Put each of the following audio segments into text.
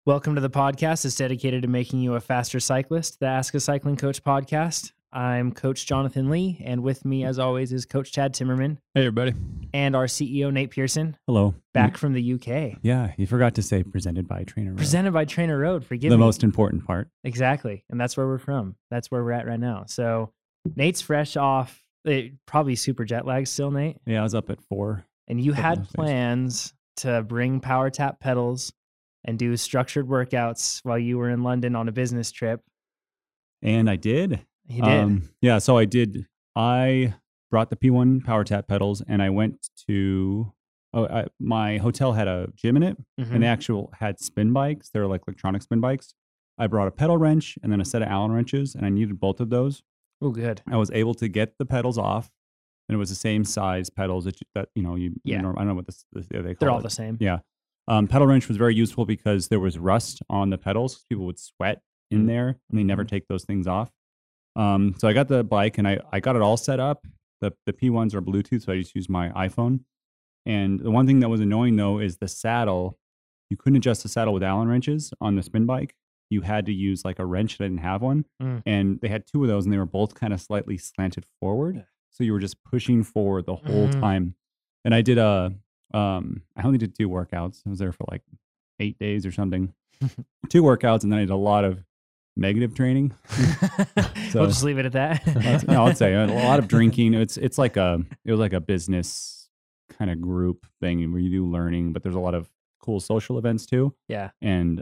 Welcome to the podcast. It's dedicated to making you a faster cyclist, the Ask a Cycling Coach podcast. I'm Coach Jonathan Lee, and with me, as always, is Coach Chad Timmerman. Hey, everybody. And our CEO, Nate Pearson. Hello. Back from the UK. Yeah, you forgot to say presented by Trainer Road. Presented by Trainer Road. Forgive the me. most important part. Exactly. And that's where we're from. That's where we're at right now. So Nate's fresh off, probably super jet lagged still, Nate. Yeah, I was up at 4. And you had of things. plans to bring Power Tap pedals and do structured workouts while you were in London on a business trip. And I did. You did. Yeah, so I did. I brought the P1 Power Tap pedals and I went to, my hotel had a gym in it and they actually had spin bikes. They were like electronic spin bikes. I brought a pedal wrench and then a set of Allen wrenches and I needed both of those. Oh, good. I was able to get the pedals off and it was the same size pedals that I don't know what they call They're all it. the same. Yeah. Pedal wrench was very useful because there was rust on the pedals. People would sweat in there and they never take those things off. So I got the bike and I got it all set up. The P1s are Bluetooth, so I just use my iPhone. And the one thing that was annoying though is the saddle. You couldn't adjust the saddle with Allen wrenches on the spin bike. You had to use like a wrench that didn't have one. And they had 2 of those and they were both kind of slightly slanted forward. So you were just pushing forward the whole time. And I did I only did 2 workouts. I was there for like 8 days or something. 2 workouts, and then I did a lot of negative training. So We'll just leave it at that. no, I'd say a lot of drinking. It was like a business kind of group thing where you do learning, but there's a lot of cool social events too. Yeah. And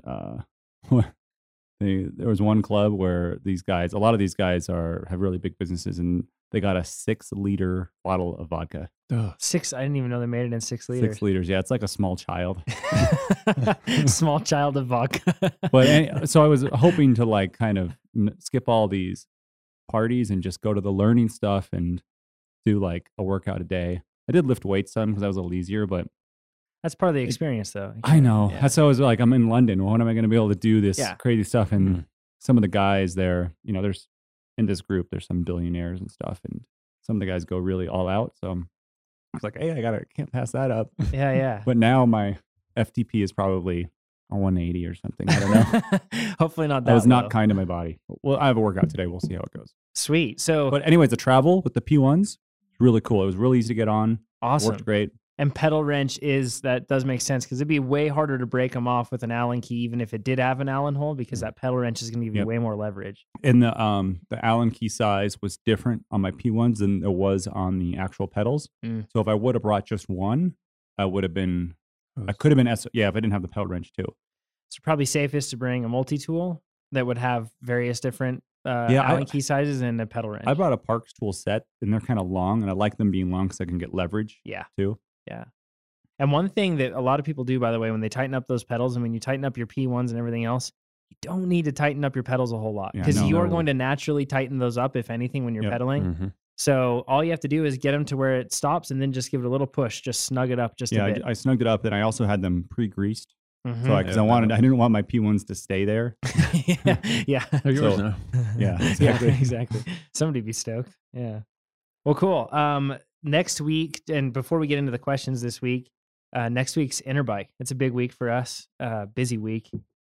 there was one club where a lot of these guys have really big businesses, and they got a 6-liter bottle of vodka. 6. I didn't even know they made it in 6 liters. 6 liters. Yeah, it's like a small child. Small child of vodka. But so I was hoping to like kind of skip all these parties and just go to the learning stuff and do like a workout a day. I did lift weights some because that was a little easier, but That's part of the experience, though. I know. Yeah. That's how I was like, I'm in London. When am I going to be able to do this Yeah. crazy stuff? And some of the guys there, there's in this group, there's some billionaires and stuff, and some of the guys go really all out. So I was like, hey, can't pass that up. Yeah. But now my FTP is probably a 180 or something. I don't know. Hopefully not that I was not low. kind to my body. Well, I have a workout today. We'll see how it goes. Sweet. So But anyways, the travel with the P1s, really cool. It was really easy to get on. awesome. Worked great. And pedal wrench that does make sense because it'd be way harder to break them off with an Allen key, even if it did have an Allen hole, because that pedal wrench is going to give you Yep. way more leverage. And the Allen key size was different on my P1s than it was on the actual pedals. So if I would have brought just one, I could have been if I didn't have the pedal wrench too. It's probably safest to bring a multi-tool that would have various different Yeah, Allen key sizes and a pedal wrench. I brought a Parks tool set, and they're kind of long, and I like them being long because I can get leverage Yeah. too. Yeah. And one thing that a lot of people do, by the way, when they tighten up those pedals and when you tighten up your P1s and everything else, you don't need to tighten up your pedals a whole lot Yeah, because no, you are no. going to naturally tighten those up, if anything, when you're Yep. pedaling. So all you have to do is get them to where it stops and then just give it a little push, just snug it up just a Yeah, bit. I snugged it up, and I also had them pre-greased. Mhm. So because I didn't want my P1s to stay there. yeah. They're yours So- now. Yeah, Yeah, exactly. exactly. Somebody be stoked. Yeah. Well, Cool. Next week, and before we get into the questions this week, next week's Interbike. It's a big week for us. Busy week.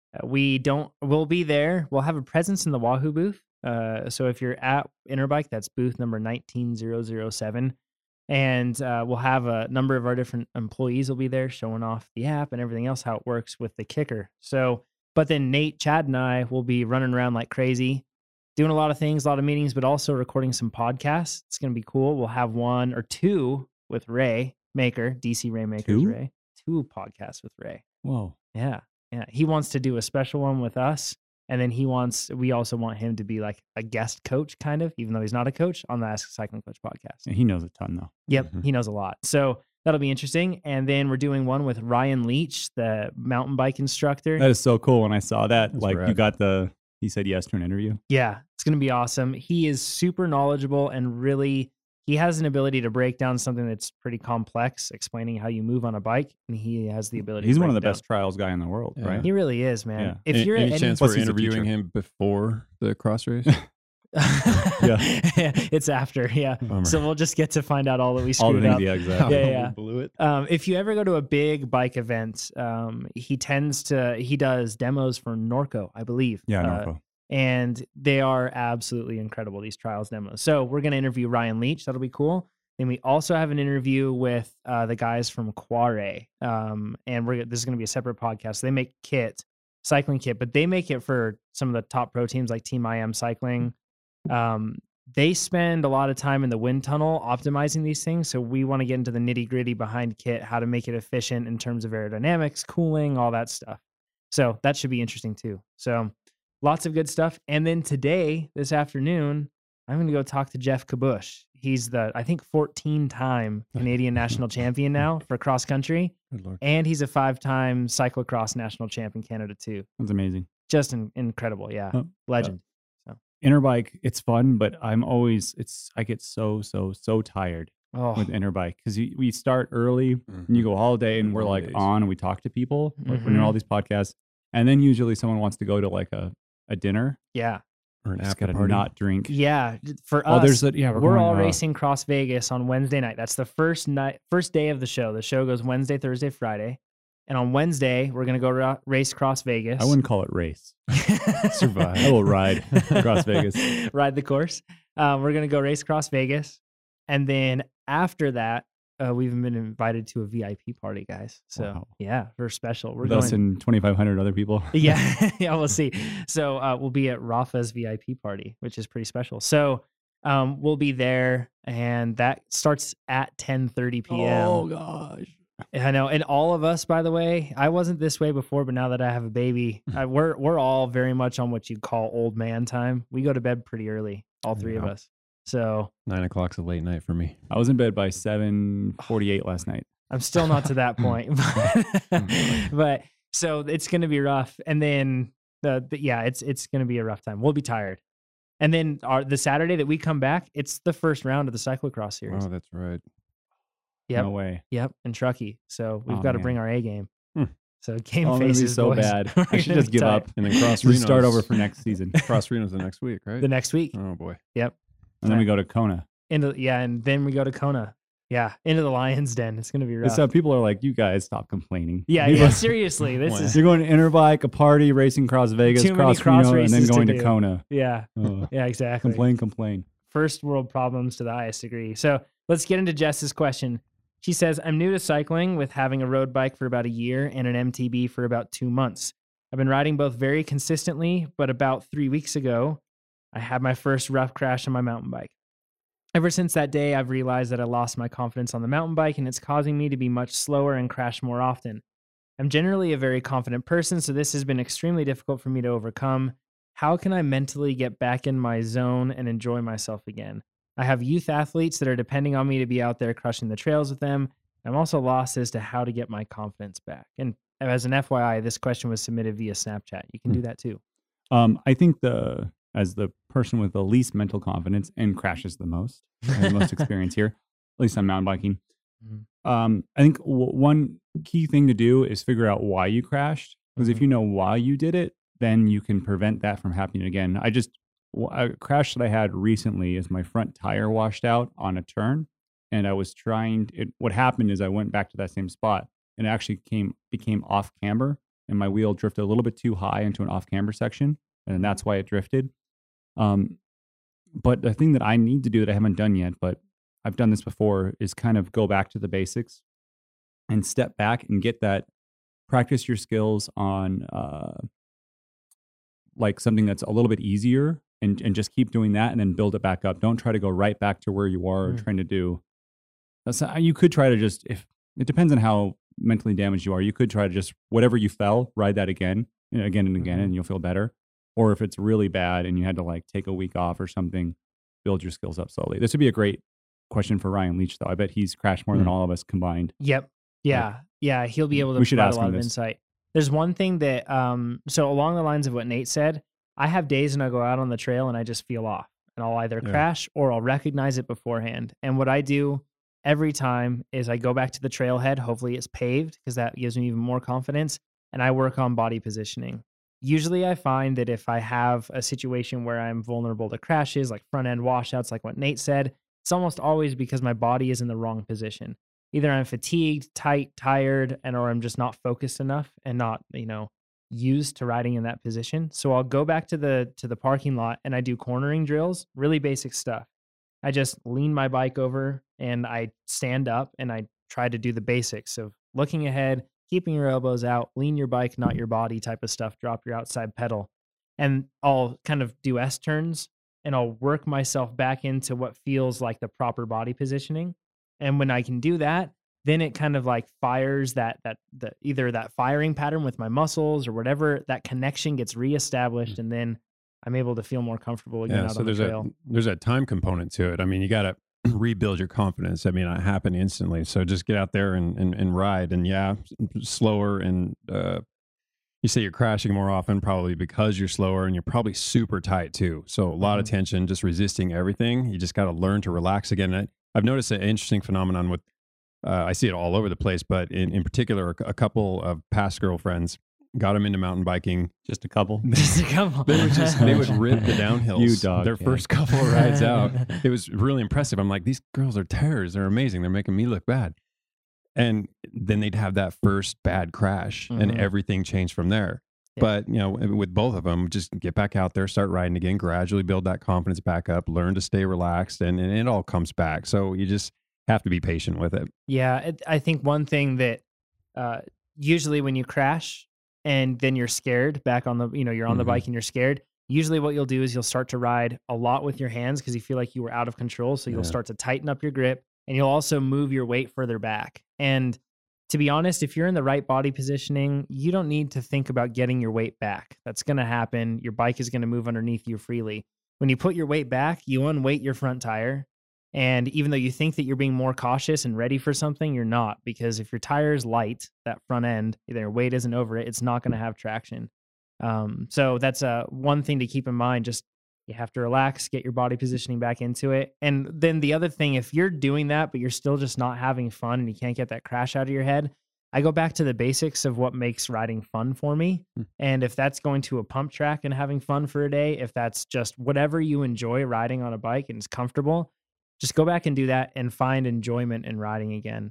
We'll be there. We'll have a presence in the Wahoo booth. So if you're at Interbike, that's booth number 19007. And we'll have a number of our different employees will be there showing off the app and everything else, how it works with the kicker. So, but then Nate, Chad, and I will be running around like crazy, doing a lot of things, a lot of meetings, but also recording some podcasts. It's going to be cool. We'll have 1 or 2 with Ray Maker, DC Ray Maker's 2? Ray. 2 podcasts with Ray. Whoa. Yeah. He wants to do a special one with us. And then we also want him to be like a guest coach, kind of, even though he's not a coach, on the Ask a Cycling Coach podcast. Yeah, he knows a ton though. Yep, he knows a lot. So that'll be interesting. And then we're doing one with Ryan Leach, the mountain bike instructor. That is so cool. When I saw that, That's like rad. he said yes to an interview. Yeah, it's going to be awesome. He is super knowledgeable and really, he has an ability to break down something that's pretty complex, explaining how you move on a bike. And he has the ability He's to one of break the it best trials guy in the world, Yeah. right? down. He really is, man. Yeah. If you're any at chance Plus we're he's a interviewing teacher. him before the cross race? It's after. Yeah. Bummer. So we'll just get to find out all that we All the screwed things, up. yeah, exactly. Yeah. We blew it. If you ever go to a big bike event, he does demos for Norco, I believe. Yeah, Norco. And they are absolutely incredible, these trials demos. So we're going to interview Ryan Leach. That'll be cool. Then we also have an interview with the guys from Quare. And this is going to be a separate podcast. They make cycling kit, but they make it for some of the top pro teams like Team IM Cycling. They spend a lot of time in the wind tunnel optimizing these things. So we want to get into the nitty gritty behind kit, how to make it efficient in terms of aerodynamics, cooling, all that stuff. So that should be interesting too. So lots of good stuff. And then today, this afternoon, I'm going to go talk to Jeff Kabush. He's the, I think, 14-time Canadian national champion now for cross country. Good Lord. And he's a 5-time cyclocross national champ in Canada too. That's amazing. Just incredible. Yeah. Legend. Interbike, it's fun, but I get so tired with Interbike because we start early and you go all day and we're like on and we talk to people like when you're all these podcasts. And then usually someone wants to go to like a dinner. Yeah. Or an Just after gotta party. not drink. Yeah. For us, we're we're all going, racing Cross Vegas on Wednesday night. That's the first day of the show. The show goes Wednesday, Thursday, Friday. And on Wednesday, we're going to go race Cross Vegas. I wouldn't call it race. Survive. I will ride Cross Vegas. Ride the course. We're going to go race Cross Vegas. And then after that, we've been invited to a VIP party, guys. So yeah, we're special. We're With us and 2,500 other people. Yeah, we'll see. So we'll be at Rafa's VIP party, which is pretty special. So we'll be there, and that starts at 10:30 p.m. Oh gosh. I know, and all of us, by the way, I wasn't this way before, but now that I have a baby, we're all very much on what you'd call old man time. We go to bed pretty early, all three of us. So 9 o'clock's a late night for me. I was in bed by 7:48 last night. I'm still not to that point, but so it's going to be rough. And then it's going to be a rough time. We'll be tired. And then the Saturday that we come back, it's the first round of the cyclocross series. Oh, that's right. Yep. No way. Yep. In Truckee. So we've got to bring our A game. So game I'm faces, so boys. bad. I should just give up And then Cross We Reno's. start over for next season. Cross Reno's the next week, right? The next week. Oh boy. Yep. And then we go to Kona. And then we go to Kona. Yeah. Into the Lion's Den. It's going to be rough. So people are like, you guys stop complaining. Yeah. Seriously. This is You're going to Interbike, a party, racing Cross Vegas, Too many Cross cross Reno, and then races to going to do. Kona. Yeah. Oh, Yeah, exactly. complain. First world problems to the highest degree. So let's get into Jess's question. She says, I'm new to cycling with having a road bike for about a year and an MTB for about 2 months. I've been riding both very consistently, but about 3 weeks ago, I had my first rough crash on my mountain bike. Ever since that day, I've realized that I lost my confidence on the mountain bike and it's causing me to be much slower and crash more often. I'm generally a very confident person, so this has been extremely difficult for me to overcome. How can I mentally get back in my zone and enjoy myself again? I have youth athletes that are depending on me to be out there crushing the trails with them. I'm also lost as to how to get my confidence back. And as an FYI, this question was submitted via Snapchat. You can do that too. I think as the person with the least mental confidence and crashes the most, I have the most experience here, at least on mountain biking. I think one key thing to do is figure out why you crashed. Because if you know why you did it, then you can prevent that from happening again. A crash that I had recently is my front tire washed out on a turn. And I was what happened is I went back to that same spot and it actually became off camber and my wheel drifted a little bit too high into an off camber section. And that's why it drifted. But the thing that I need to do that I haven't done yet, but I've done this before, is kind of go back to the basics and step back and practice your skills on like something that's a little bit easier and just keep doing that and then build it back up. Don't try to go right back to where you are trying to do. You could try to if it depends on how mentally damaged you are, you could try to just whatever you fell, ride that again and again and you'll feel better. Or if it's really bad and you had to like take a week off or something, build your skills up slowly. This would be a great question for Ryan Leach, though. I bet he's crashed more than all of us combined. Yep. Yeah. Yeah. He'll be able to We should provide ask a lot him of this. insight. There's one thing that, so along the lines of what Nate said, I have days when I go out on the trail and I just feel off and I'll either crash or I'll recognize it beforehand. And what I do every time is I go back to the trailhead. Hopefully it's paved because that gives me even more confidence. And I work on body positioning. usually I find that if I have a situation where I'm vulnerable to crashes, like front end washouts, like what Nate said, it's almost always because my body is in the wrong position. Either I'm fatigued, tight, tired, or I'm just not focused enough and not, used to riding in that position. So I'll go back to the parking lot and I do cornering drills, really basic stuff. I just lean my bike over and I stand up and I try to do the basics of looking ahead, keeping your elbows out, lean your bike, not your body type of stuff, drop your outside pedal. And I'll kind of do S turns and I'll work myself back into what feels like the proper body positioning. And when I can do that, then it kind of like fires either that firing pattern with my muscles or whatever, that connection gets reestablished. And then I'm able to feel more comfortable again out on the trail. There's a time component to it. I mean, you got to rebuild your confidence. I mean, it happen instantly. So just get out there and ride. And yeah, slower. And you say you're crashing more often, probably because you're slower and you're probably super tight too. So a lot of tension, just resisting everything. You just got to learn to relax again. I've noticed an interesting phenomenon with, I see it all over the place, but in particular, a couple of past girlfriends got them into mountain biking. Just a couple. Just a couple. They would rip the downhills. You dog, their first couple of rides out. It was really impressive. I'm like, these girls are terrors. They're amazing. They're making me look bad. And then they'd have that first bad crash and everything changed from there. Yeah. But, with both of them, just get back out there, start riding again, gradually build that confidence back up, learn to stay relaxed, and it all comes back. So you just have to be patient with it. Yeah. I think one thing that usually when you crash and then you're scared back on the, you're on the bike and you're scared, usually what you'll do is you'll start to ride a lot with your hands because you feel like you were out of control. So you'll start to tighten up your grip and you'll also move your weight further back. And to be honest, if you're in the right body positioning, you don't need to think about getting your weight back. That's going to happen. Your bike is going to move underneath you freely. When you put your weight back, you unweight your front tire. And even though you think that you're being more cautious and ready for something, you're not, because if your tire is light, that front end, their weight isn't over it, it's not going to have traction. So that's one thing to keep in mind. Just you have to relax, get your body positioning back into it. And then the other thing, if you're doing that, but you're still just not having fun and you can't get that crash out of your head, I go back to the basics of what makes riding fun for me. And if that's going to a pump track and having fun for a day, if that's just whatever you enjoy riding on a bike and it's comfortable, just go back and do that and find enjoyment in riding again.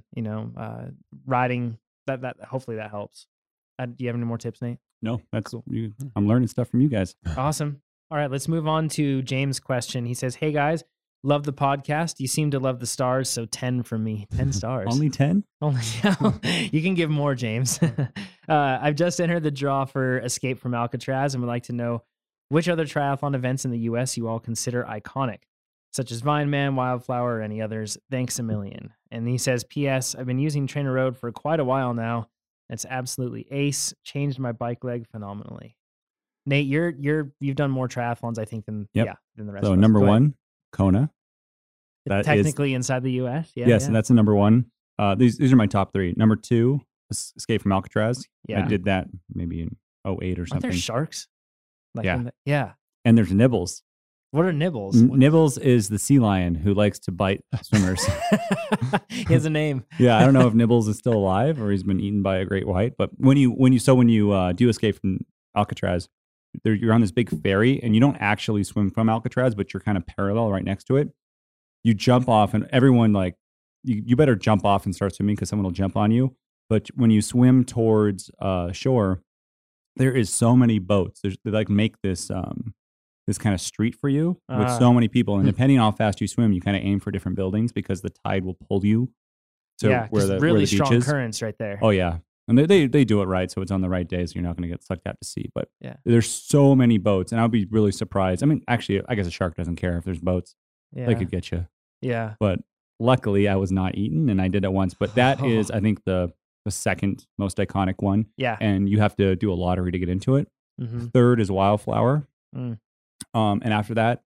Riding that hopefully that helps. Do you have any more tips, Nate? No, that's cool. I'm learning stuff from you guys. Awesome. All right, let's move on to James' question. He says, "Hey guys, love the podcast. You seem to love the stars, so 10 from me. 10 stars. Only 10? Only. You can give more, James. I've just entered the draw for Escape from Alcatraz and would like to know which other triathlon events in the U.S. you all consider iconic, such as Vineman, Wildflower, or any others. Thanks a million." And he says, "P.S. I've been using Trainer Road for quite a while now. It's absolutely ace. Changed my bike leg phenomenally." Nate, you've done more triathlons, I think, than the rest of us. So number one, Kona. That technically inside the U.S. Yeah. Yes, and that's the number one. These are my top three. Number two, Escape from Alcatraz. Yeah. I did that maybe in 2008 or something. Aren't there sharks? Yeah. And there's Nibbles. What are Nibbles? Nibbles is the sea lion who likes to bite swimmers. He has a name. Yeah, I don't know if Nibbles is still alive or he's been eaten by a great white. But when you do Escape from Alcatraz, you're on this big ferry and you don't actually swim from Alcatraz, but you're kind of parallel right next to it. You jump off and everyone you better jump off and start swimming because someone will jump on you. But when you swim towards shore, there is so many boats. They make this this kind of street for you with so many people. And depending on how fast you swim, you kind of aim for different buildings because the tide will pull you to where the really beach strong is. Currents right there. Oh yeah. And they do it right, so it's on the right day, so you're not going to get sucked out to sea. But there's so many boats, and I'll be really surprised. I mean, actually, I guess a shark doesn't care if there's boats. Yeah. They could get you. Yeah. But luckily, I was not eaten, and I did it once. But that is, I think, the second most iconic one. Yeah. And you have to do a lottery to get into it. Mm-hmm. Third is Wildflower. And after that,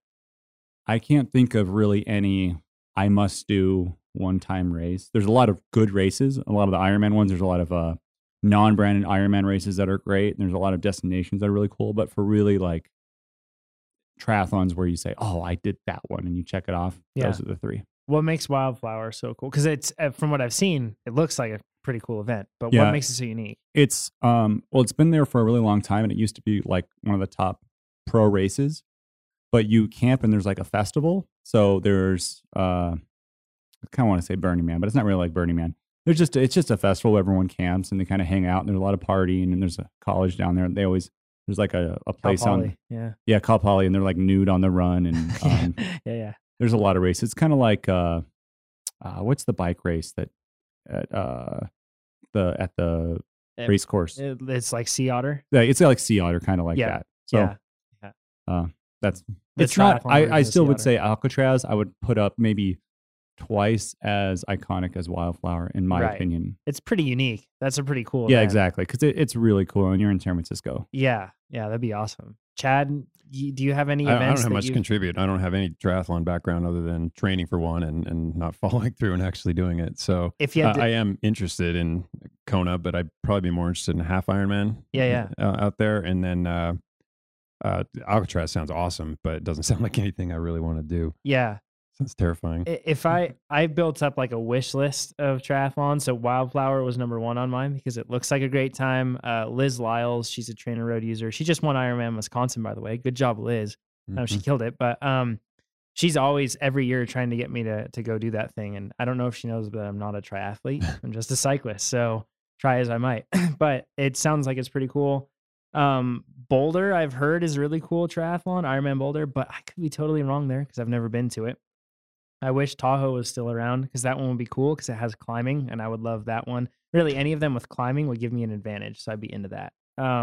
I can't think of really any I must do one-time race. There's a lot of good races. A lot of the Ironman ones. There's a lot of non-branded Ironman races that are great. And there's a lot of destinations that are really cool. But for really like triathlons where you say, "Oh, I did that one," and you check it off. Those are the three. What makes Wildflower so cool? Because it's from what I've seen, it looks like a pretty cool event. But Yeah. what makes it so unique? It's well, it's been there for a really long time, and it used to be like one of the top pro races. But you camp and there's like a festival. So there's I kind of want to say Burning Man, but it's not really like Burning Man. It's just a festival where everyone camps and they kind of hang out, and there's a lot of partying, and there's a college down there. There's like a place Cal on Poly, yeah. Cal Poly, and they're like nude on the run, and Yeah. there's a lot of races. It's kind of like what's the bike race that at the race course? It's like Sea Otter. Yeah, it's like Sea Otter, kind of like Yeah. that. So Yeah. that's The it's not. triathlon version I of still Sea would Otter. say Alcatraz. I would put up maybe twice as iconic as Wildflower, in my Right. opinion. It's pretty unique. That's a pretty cool Yeah, event. exactly. Because it's really cool, and you're in San Francisco. Yeah. That'd be awesome. Chad, do you have any I events? don't have that much to you've- contribute. I don't have any triathlon background other than training for one and not following through and actually doing it. So If you had to, I am interested in Kona, but I'd probably be more interested in half Ironman. Yeah. Out there. And then Alcatraz sounds awesome, but it doesn't sound like anything I really want to do. yeah. Sounds terrifying. If I built up like a wish list of triathlons, so Wildflower was number 1 on mine because it looks like a great time. Liz Lyles, she's a trainer road user. She just won Ironman Wisconsin, by the way. Good job, Liz. She Mhm. killed it. But she's always every year trying to get me to go do that thing. And I don't know if she knows, but I'm not a triathlete. I'm just a cyclist. So try as I might. But it sounds like it's pretty cool. Boulder, I've heard, is a really cool triathlon, Ironman Boulder, but I could be totally wrong there because I've never been to it. I wish Tahoe was still around because that one would be cool because it has climbing, and I would love that one. Really, any of them with climbing would give me an advantage, so I'd be into that.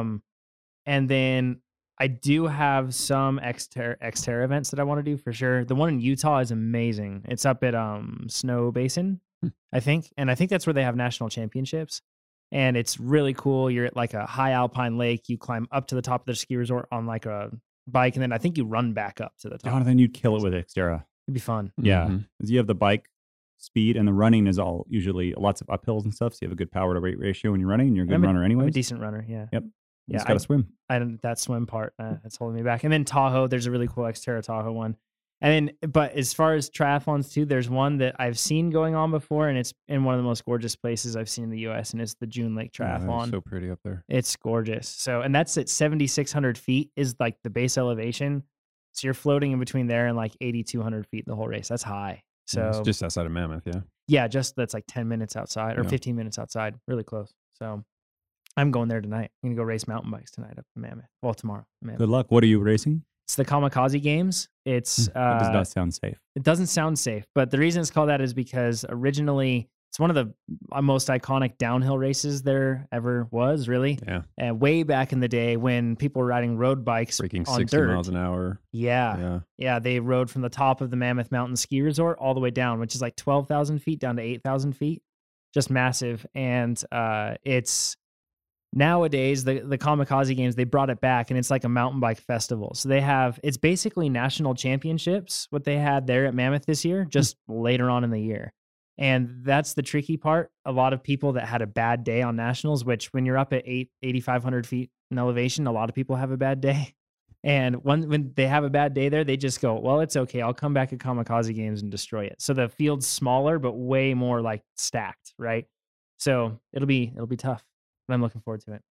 And then I do have some Xterra events that I want to do for sure. The one in Utah is amazing. It's up at Snow Basin, I think, and I think that's where they have national championships. And it's really cool. You're at like a high alpine lake. You climb up to the top of the ski resort on like a bike, and then I think you run back up to the top. Jonathan, you'd kill it with Xterra. It'd be fun. Yeah, Mhm. 'cause you have the bike speed, and the running is all usually lots of uphills and stuff. So you have a good power to weight ratio when you're running, and you're a good runner I'm anyway. a decent runner. Yeah. Yep. You Yeah, just got to swim. I don't, that swim part that's holding me back. And then Tahoe, there's a really cool Xterra Tahoe one. And then, but as far as triathlons too, there's one that I've seen going on before, and it's in one of the most gorgeous places I've seen in the U.S. and it's the June Lake Yeah, that is Triathlon. so pretty up there. It's gorgeous. So, and that's at 7,600 feet is like the base elevation. So you're floating in between there and like 8,200 feet the whole race. That's high. Yeah, So it's just outside of Mammoth. Yeah. yeah, just that's like 10 minutes outside or Yeah. 15 minutes outside, really close. So I'm going there tonight. I'm going to go race mountain bikes tonight up in Mammoth. Well, tomorrow. Mammoth. Good luck. What are you racing? It's the Kamikaze Games. It's That does not sound safe. it doesn't sound safe, but the reason it's called that is because originally it's one of the most iconic downhill races there ever was, really. Yeah. And way back in the day when people were riding road bikes Breaking on 60 dirt. miles an hour. Yeah. Yeah. They rode from the top of the Mammoth Mountain Ski Resort all the way down, which is like 12,000 feet down to 8,000 feet. Just massive. And it's nowadays the Kamikaze Games, they brought it back and it's like a mountain bike festival. So it's basically national championships, what they had there at Mammoth this year, just later on in the year. And that's the tricky part. A lot of people that had a bad day on nationals, which when you're up at 8,500 feet in elevation, a lot of people have a bad day. And when they have a bad day there, they just go, well, it's okay. I'll come back at Kamikaze Games and destroy it. So the field's smaller, but way more like stacked, right? So it'll be tough. But I'm looking forward to it.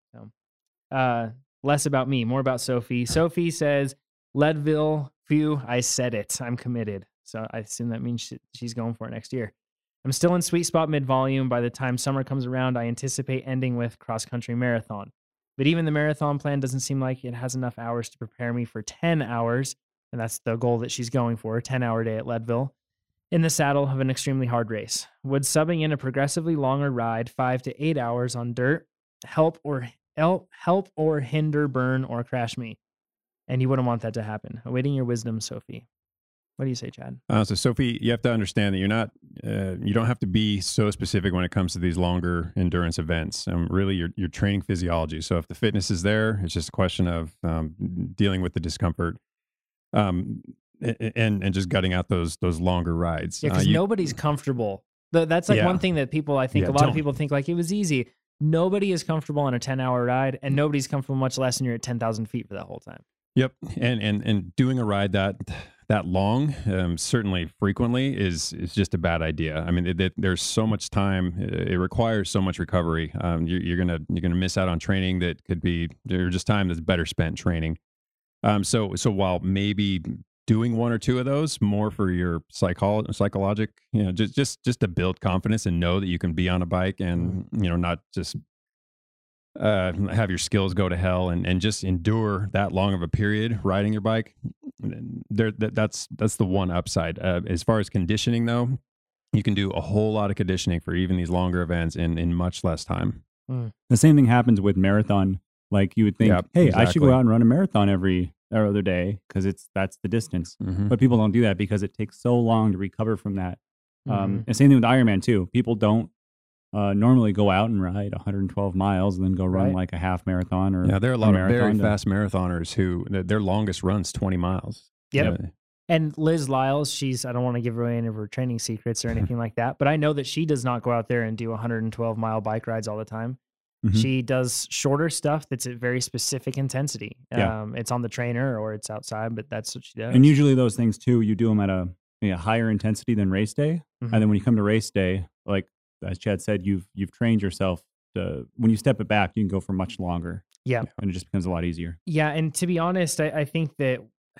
So less about me, more about Sophie. Sophie says, Leadville, phew, I said it. I'm committed. So I assume that means she's going for it next year. I'm still in sweet spot mid-volume. By the time summer comes around, I anticipate ending with cross-country marathon. But even the marathon plan doesn't seem like it has enough hours to prepare me for 10 hours, and that's the goal that she's going for, a 10-hour day at Leadville, in the saddle of an extremely hard race. Would subbing in a progressively longer ride, 5 to 8 hours on dirt, help or hinder, burn, or crash me? And you wouldn't want that to happen. Awaiting your wisdom, Sophie. What do you say, Chad? So Sophie, you have to understand that you're not, you don't have to be so specific when it comes to these longer endurance events. Really, you're training physiology. So if the fitness is there, it's just a question of dealing with the discomfort, and just gutting out those longer rides. Yeah, because nobody's comfortable. That's like one thing that people, I think a lot of people think like it was easy. Nobody is comfortable on a 10-hour ride, and nobody's comfortable much less when you're at 10,000 feet for that whole time. Yep, and doing a ride that that long, certainly frequently, is just a bad idea. I mean, there's so much time; it requires so much recovery. You're gonna miss out on training that could be, or just time that's better spent training. So while maybe doing one or two of those more for your psychologic, just to build confidence and know that you can be on a bike and not just have your skills go to hell and just endure that long of a period riding your bike. That's the one upside. As far as conditioning though, you can do a whole lot of conditioning for even these longer events in much less time. The same thing happens with marathon. Like you would think, hey, I should go out and run a marathon every other day because that's the distance. But people don't do that because it takes so long to recover from that. And same thing with Ironman too. People don't normally go out and ride 112 miles and then go run like a half marathon or there are a lot of very fast marathoners who their longest run's 20 miles. Yep. And Liz Lyles, I don't want to give away any of her training secrets or anything like that, but I know that she does not go out there and do 112-mile bike rides all the time. She does shorter stuff that's at very specific intensity. It's on the trainer or it's outside, but that's what she does. And usually those things too, you do them at a higher intensity than race day. And then when you come to race day, like as Chad said, you've trained yourself to, when you step it back, you can go for much longer. Yeah. And it just becomes a lot easier. Yeah. And to be honest, I think that,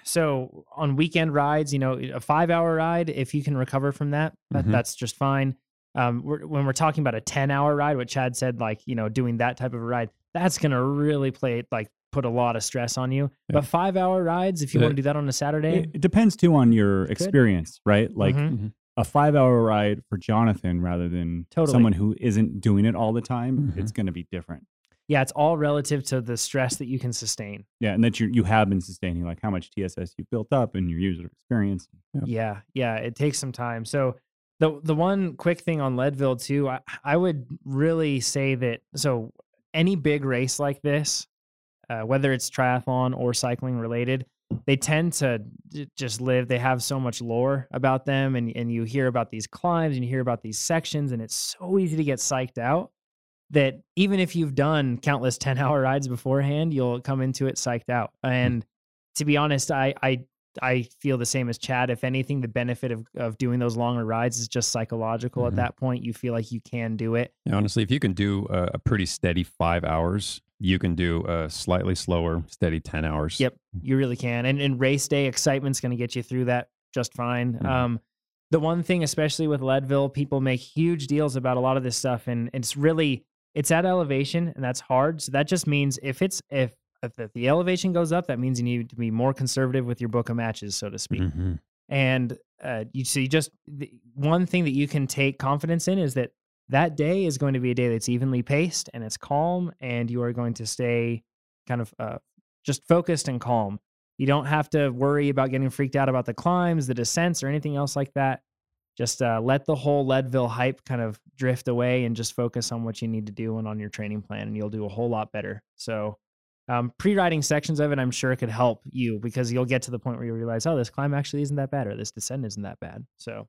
so on weekend rides, a 5-hour ride, if you can recover from that, that's just fine. When we're talking about a 10-hour ride, what Chad said, like, doing that type of a ride, that's going to really put a lot of stress on you. But 5-hour rides, if you want to do that on a Saturday, it depends too on your experience, right? Like a 5-hour ride for Jonathan rather than someone who isn't doing it all the time, it's going to be different. Yeah, it's all relative to the stress that you can sustain. Yeah, and that you have been sustaining, like how much TSS you've built up and your user experience. Yeah, it takes some time. So the one quick thing on Leadville too, I would really say that, so any big race like this, whether it's triathlon or cycling related, they tend to just they have so much lore about them, and you hear about these climbs and you hear about these sections, and it's so easy to get psyched out that even if you've done countless 10-hour rides beforehand, you'll come into it psyched out. And to be honest, I feel the same as Chad. If anything, the benefit of doing those longer rides is just psychological. At that point, you feel like you can do it. Yeah, honestly, if you can do a pretty steady 5 hours, you can do a slightly slower, steady 10 hours. Yep, you really can. And race day excitement's going to get you through that just fine. The one thing, especially with Leadville, people make huge deals about a lot of this stuff, and it's at elevation, and that's hard. So that just means if the elevation goes up, that means you need to be more conservative with your book of matches, so to speak. And one thing that you can take confidence in is that day is going to be a day that's evenly paced and it's calm, and you are going to stay kind of just focused and calm. You don't have to worry about getting freaked out about the climbs, the descents, or anything else like that. Just let the whole Leadville hype kind of drift away and just focus on what you need to do and on your training plan, and you'll do a whole lot better. So pre-riding sections of it, I'm sure could help you, because you'll get to the point where you realize, oh, this climb actually isn't that bad, or this descent isn't that bad. So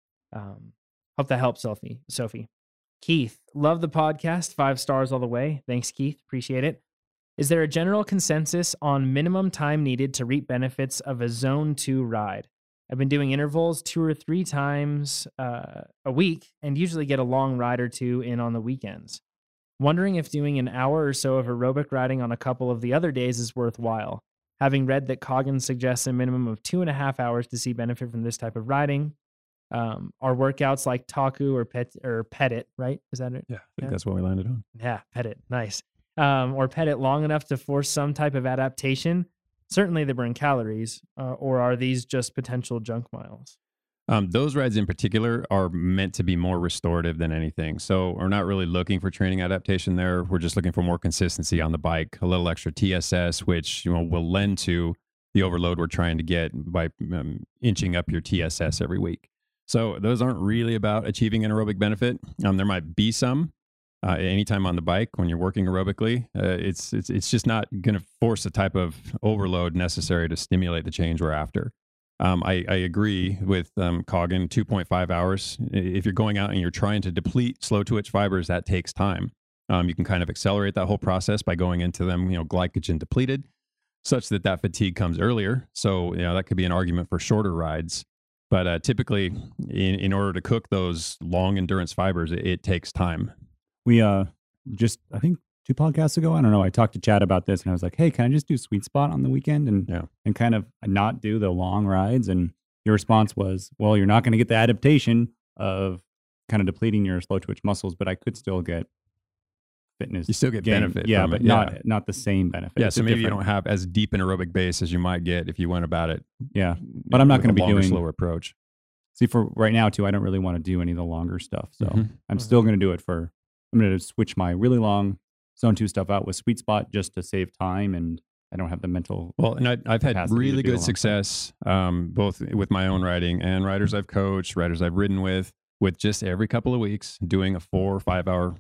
hope that helps, Sophie. Keith, love the podcast. 5 stars all the way. Thanks, Keith. Appreciate it. Is there a general consensus on minimum time needed to reap benefits of a zone 2 ride? I've been doing intervals 2 or 3 times a week and usually get a long ride or 2 in on the weekends. Wondering if doing an hour or so of aerobic riding on a couple of the other days is worthwhile. Having read that Coggins suggests a minimum of 2.5 hours to see benefit from this type of riding. Are workouts like Taku or Pettit, right? Is that it? Yeah, I think that's what we landed on. Yeah, Pettit. Nice. Or Pettit long enough to force some type of adaptation? Certainly they burn calories, or are these just potential junk miles? Those rides in particular are meant to be more restorative than anything. So we're not really looking for training adaptation there. We're just looking for more consistency on the bike, a little extra TSS, which will lend to the overload we're trying to get by inching up your TSS every week. So those aren't really about achieving an aerobic benefit. There might be some anytime on the bike when you're working aerobically. It's just not going to force the type of overload necessary to stimulate the change we're after. I agree with Coggin, 2.5 hours. If you're going out and you're trying to deplete slow twitch fibers, that takes time. You can kind of accelerate that whole process by going into them, glycogen depleted. such that fatigue comes earlier. So, that could be an argument for shorter rides. But typically, in order to cook those long endurance fibers, it takes time. We just, I think 2 podcasts ago, I don't know, I talked to Chad about this, and I was like, hey, can I just do Sweet Spot on the weekend and kind of not do the long rides? And your response was, well, you're not going to get the adaptation of kind of depleting your slow twitch muscles, but I could still get fitness. You still get gain. benefit yeah, from but it. not the same benefit. Yeah, It's so a maybe you different- don't have as deep an aerobic base as you might get if you went about it. Yeah, but I'm not with going to a be longer, doing slower approach. See, for right now too, I don't really want to do any of the longer stuff. So Mhm. I'm still going to do it I'm going to switch my really long Zone 2 stuff out with Sweet Spot just to save time, and I don't have the mental. Well, and I've had capacity to really do a good long success, both with my own riding and riders I've coached, riders I've ridden with just every couple of weeks doing a 4 or 5 hour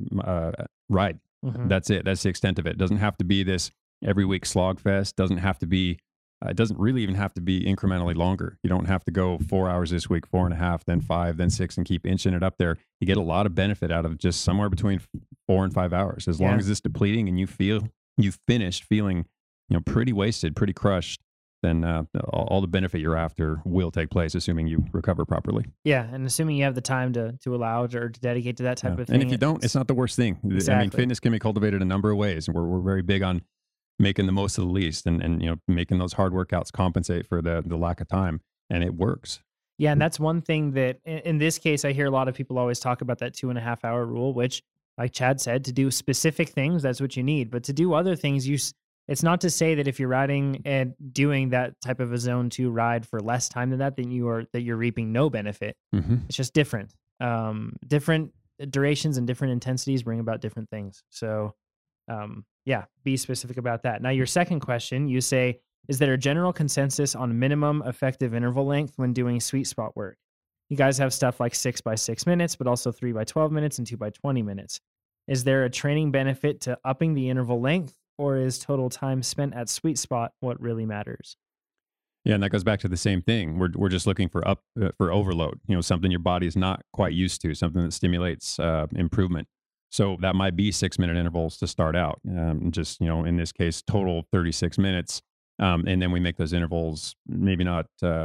ride. Mhm. That's it. That's the extent of it. It doesn't have to be this every week slog fest. Doesn't have to be. It doesn't really even have to be incrementally longer. You don't have to go 4 hours this week, 4.5, then 5, then 6, and keep inching it up there. You get a lot of benefit out of just somewhere between 4 and 5 hours. As long Yeah. as it's depleting and you finished feeling, pretty wasted, pretty crushed, then all the benefit you're after will take place, assuming you recover properly. Yeah, and assuming you have the time to allow it or to dedicate to that type Yeah. of thing. And if you don't, it's not the worst thing. I mean, Exactly. fitness can be cultivated a number of ways, and we're very big on making the most of the least, and making those hard workouts compensate for the lack of time, and it works. Yeah, and that's one thing that in this case, I hear a lot of people always talk about that 2.5 hour rule, which, like Chad said, to do specific things, that's what you need. But to do other things, it's not to say that if you're riding and doing that type of a Zone 2 ride for less time than that, you're reaping no benefit. Mm-hmm. It's just different. Different durations and different intensities bring about different things. So, yeah, be specific about that. Now, your second question, you say, is there a general consensus on minimum effective interval length when doing Sweet Spot work? You guys have stuff like 6 by 6 minutes, but also 3 by 12 minutes and 2 by 20 minutes. Is there a training benefit to upping the interval length, or is total time spent at Sweet Spot what really matters? Yeah, and that goes back to the same thing. We're just looking for overload. Something your body is not quite used to, something that stimulates improvement. So that might be 6-minute intervals to start out. Just in this case, total 36 minutes, and then we make those intervals maybe not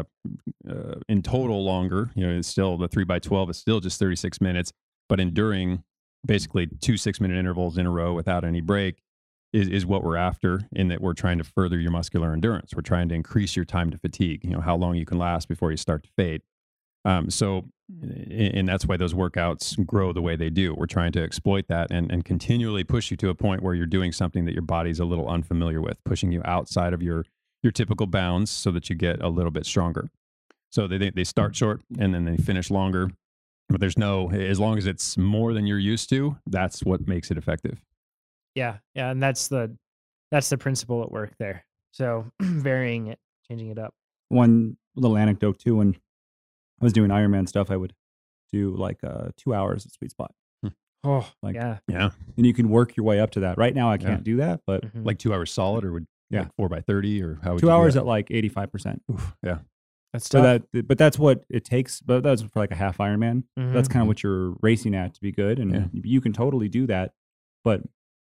in total longer. It's still the 3 by 12 is still just 36 minutes, but enduring basically 2 6-minute intervals in a row without any break is what we're after, in that we're trying to further your muscular endurance. We're trying to increase your time to fatigue, how long you can last before you start to fade. And that's why those workouts grow the way they do. We're trying to exploit that and continually push you to a point where you're doing something that your body's a little unfamiliar with, pushing you outside of your typical bounds so that you get a little bit stronger. So they start short and then they finish longer, but as long as it's more than you're used to, that's what makes it effective. Yeah, and that's the principle at work there. So varying it, changing it up. One little anecdote too, when I was doing Ironman stuff, I would do like 2 hours at Sweet Spot. Oh, Like- yeah. Yeah. And you can work your way up to that. Right now, I can't do that, but Mhm. Like 2 hours solid, or would Yeah. like 4 by 30, or how would 2 you do hours that? at like 85%. Oof, yeah. That's So tough. but that's what it takes. But that's for like a half Ironman. Mhm. That's kind of what you're racing at to be good, and Yeah. you can totally do that. But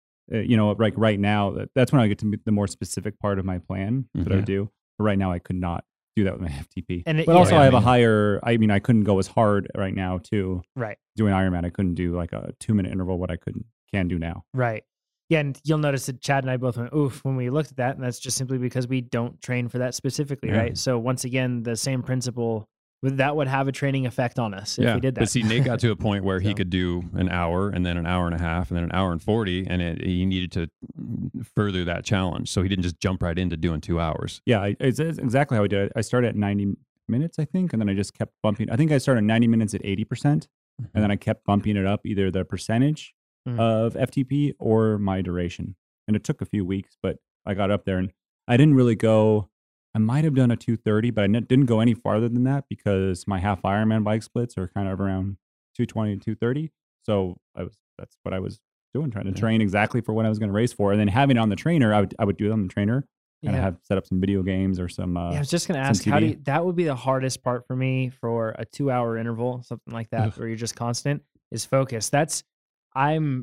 like right now, that's when I get to the more specific part of my plan that I Mhm. do. But right now, I could not do that with my FTP. And But also, yeah, I have I a mean- higher. I couldn't go as hard right now too. right. Doing Ironman, I couldn't do like a 2-minute interval. What I can do now. Right. Yeah, and you'll notice that Chad and I both went, oof, when we looked at that, and that's just simply because we don't train for that specifically, Yeah. right? So once again, the same principle, that would have a training effect on us if we did that. But see, Nate got to a point where he So- could do an hour and then an hour and a half and then an hour and 40, and he needed to further that challenge. So he didn't just jump right into doing 2 hours. Yeah, it's exactly how I did it. I started at 90 minutes, I think, and then I just kept bumping. I think I started 90 minutes at 80%, and then I kept bumping it up, either the percentage Mhm. of FTP or my duration. And it took a few weeks, but I got up there, and I didn't really go. I might have done a 230, but I didn't go any farther than that because my half Ironman bike splits are kind of around 220 to 230. So that's what I was doing, trying to Yeah. train exactly for what I was going to race for. And then having it on the trainer, I would do it on the trainer. And I Yeah. have set up some video games or some. Yeah, I was just going to some ask, how TV. that would be the hardest part for me for a 2 hour interval, something like that, Ugh. where you're just constant, is focus. I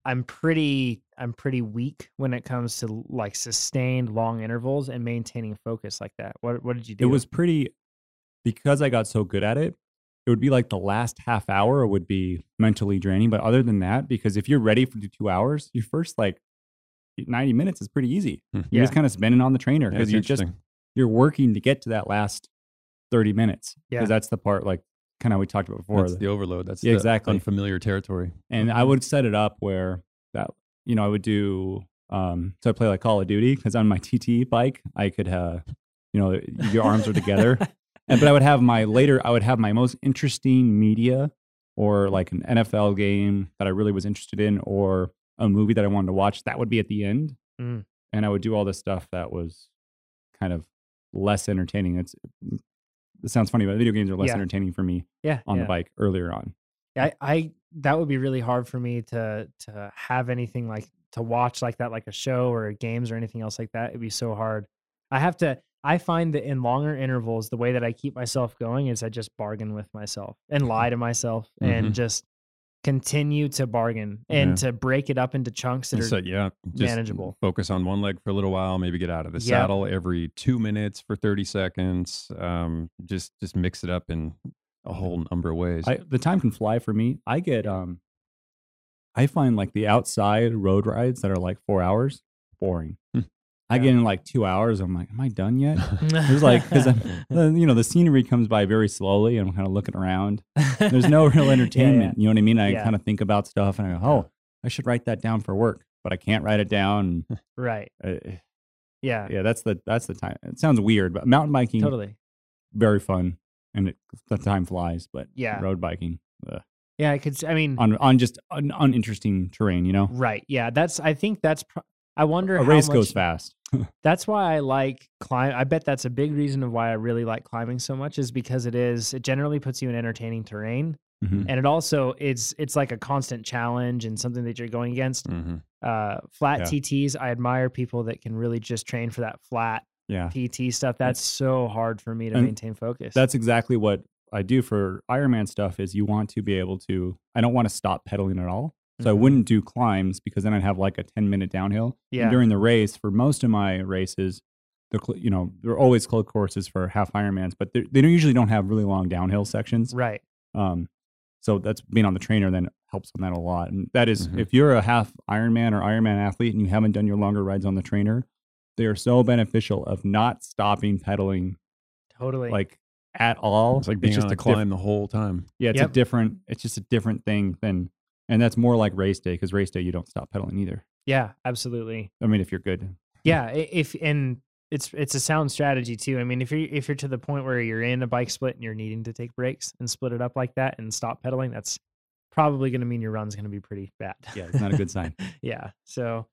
I'm pretty weak when it comes to like sustained long intervals and maintaining focus like that. What did you do? It was pretty, because I got so good at it, it would be like the last half hour would be mentally draining. But other than that, because if you're ready for the 2 hours, your first like 90 minutes is pretty easy. Hmm. You're Yeah. just kind of spinning on the trainer Yeah, because it's you're working to get to that last 30 minutes. Yeah. Because that's the part like kind of we talked about before. That's the overload. That's Yeah, the exactly. unfamiliar territory. And I would set it up where that, I would do, so I play like Call of Duty because on my TT bike, I could, your arms are together. But I would have my most interesting media or like an NFL game that I really was interested in or a movie that I wanted to watch. That would be at the end. Mm. And I would do all this stuff that was kind of less entertaining. It sounds funny, but video games are less Yeah. entertaining for me yeah, on yeah. the bike earlier on. I that would be really hard for me to have anything like to watch like that, like a show or games or anything else like that. It'd be so hard. I find that in longer intervals, the way that I keep myself going is I just bargain with myself and lie to myself and just continue to bargain and to break it up into chunks that are So just manageable. focus on one leg for a little while, maybe get out of the Yep. saddle every 2 minutes for 30 seconds. Just mix it up in a whole number of ways. The time can fly for me. I get I find like the outside road rides that are like 4 hours boring. I get in like 2 hours. I'm like, am I done yet? There's like, because the scenery comes by very slowly and I'm kind of looking around. There's no real entertainment. You know what I mean? I kind of think about stuff and I go, oh, I should write that down for work, but I can't write it down. Right. Yeah. Yeah, that's the time. It sounds weird, but mountain biking, Totally. very fun. And the time flies, but Yeah. road biking, Yeah. I mean, on just uninteresting terrain, right. Yeah. I think that's, I wonder A how race much, goes fast. That's why I like climb. I bet that's a big reason of why I really like climbing so much is because it generally puts you in entertaining terrain. Mhm. And it also, it's like a constant challenge and something that you're going against. Mhm. Flat Yeah. TTs, I admire people that can really just train for that flat Yeah. PT stuff. That's so hard for me to And maintain focus. That's exactly what I do for Ironman stuff is you want to be able to, I don't want to stop pedaling at all. So I Mhm. wouldn't do climbs because then I'd have like a 10-minute downhill. Yeah. And during the race, for most of my races, they're always closed courses for half Ironmans, but they usually don't have really long downhill sections. right. So that's being on the trainer then helps on that a lot. And that is, Mhm. if you're a half Ironman or Ironman athlete and you haven't done your longer rides on the trainer, they are so beneficial of not stopping pedaling Totally. like at all. It's like being just on a a climb the whole time. Yeah, it's Yep. it's just a different thing than, and that's more like race day because race day you don't stop pedaling either. yeah, absolutely. I mean, if you're good. Yeah. And it's a sound strategy too. I mean, if you're to the point where you're in a bike split and you're needing to take breaks and split it up like that and stop pedaling, that's probably going to mean your run's going to be pretty bad. Yeah, it's not a good sign. Yeah. So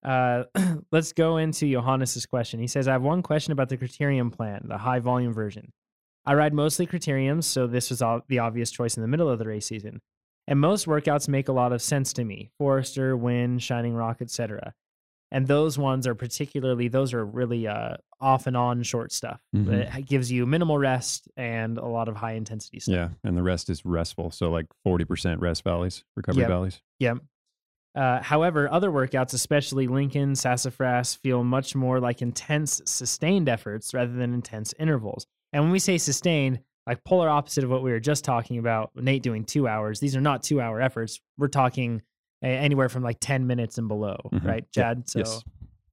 let's go into Johannes's question. He says, I have one question about the Criterium plan, the high volume version. I ride mostly Criteriums, so this was the obvious choice in the middle of the race season. And most workouts make a lot of sense to me. Forester, Wind, Shining Rock, etc. And those ones are really off and on short stuff. Mhm. It gives you minimal rest and a lot of high intensity stuff. Yeah, and the rest is restful. So like 40% rest valleys, recovery Yep. valleys. Yep. However, other workouts, especially Lincoln, Sassafras, feel much more like intense, sustained efforts rather than intense intervals. And when we say sustained, like polar opposite of what we were just talking about, Nate doing 2 hours, these are not 2-hour efforts. We're talking anywhere from like 10 minutes and below, Mhm. right, Chad? So, Yes.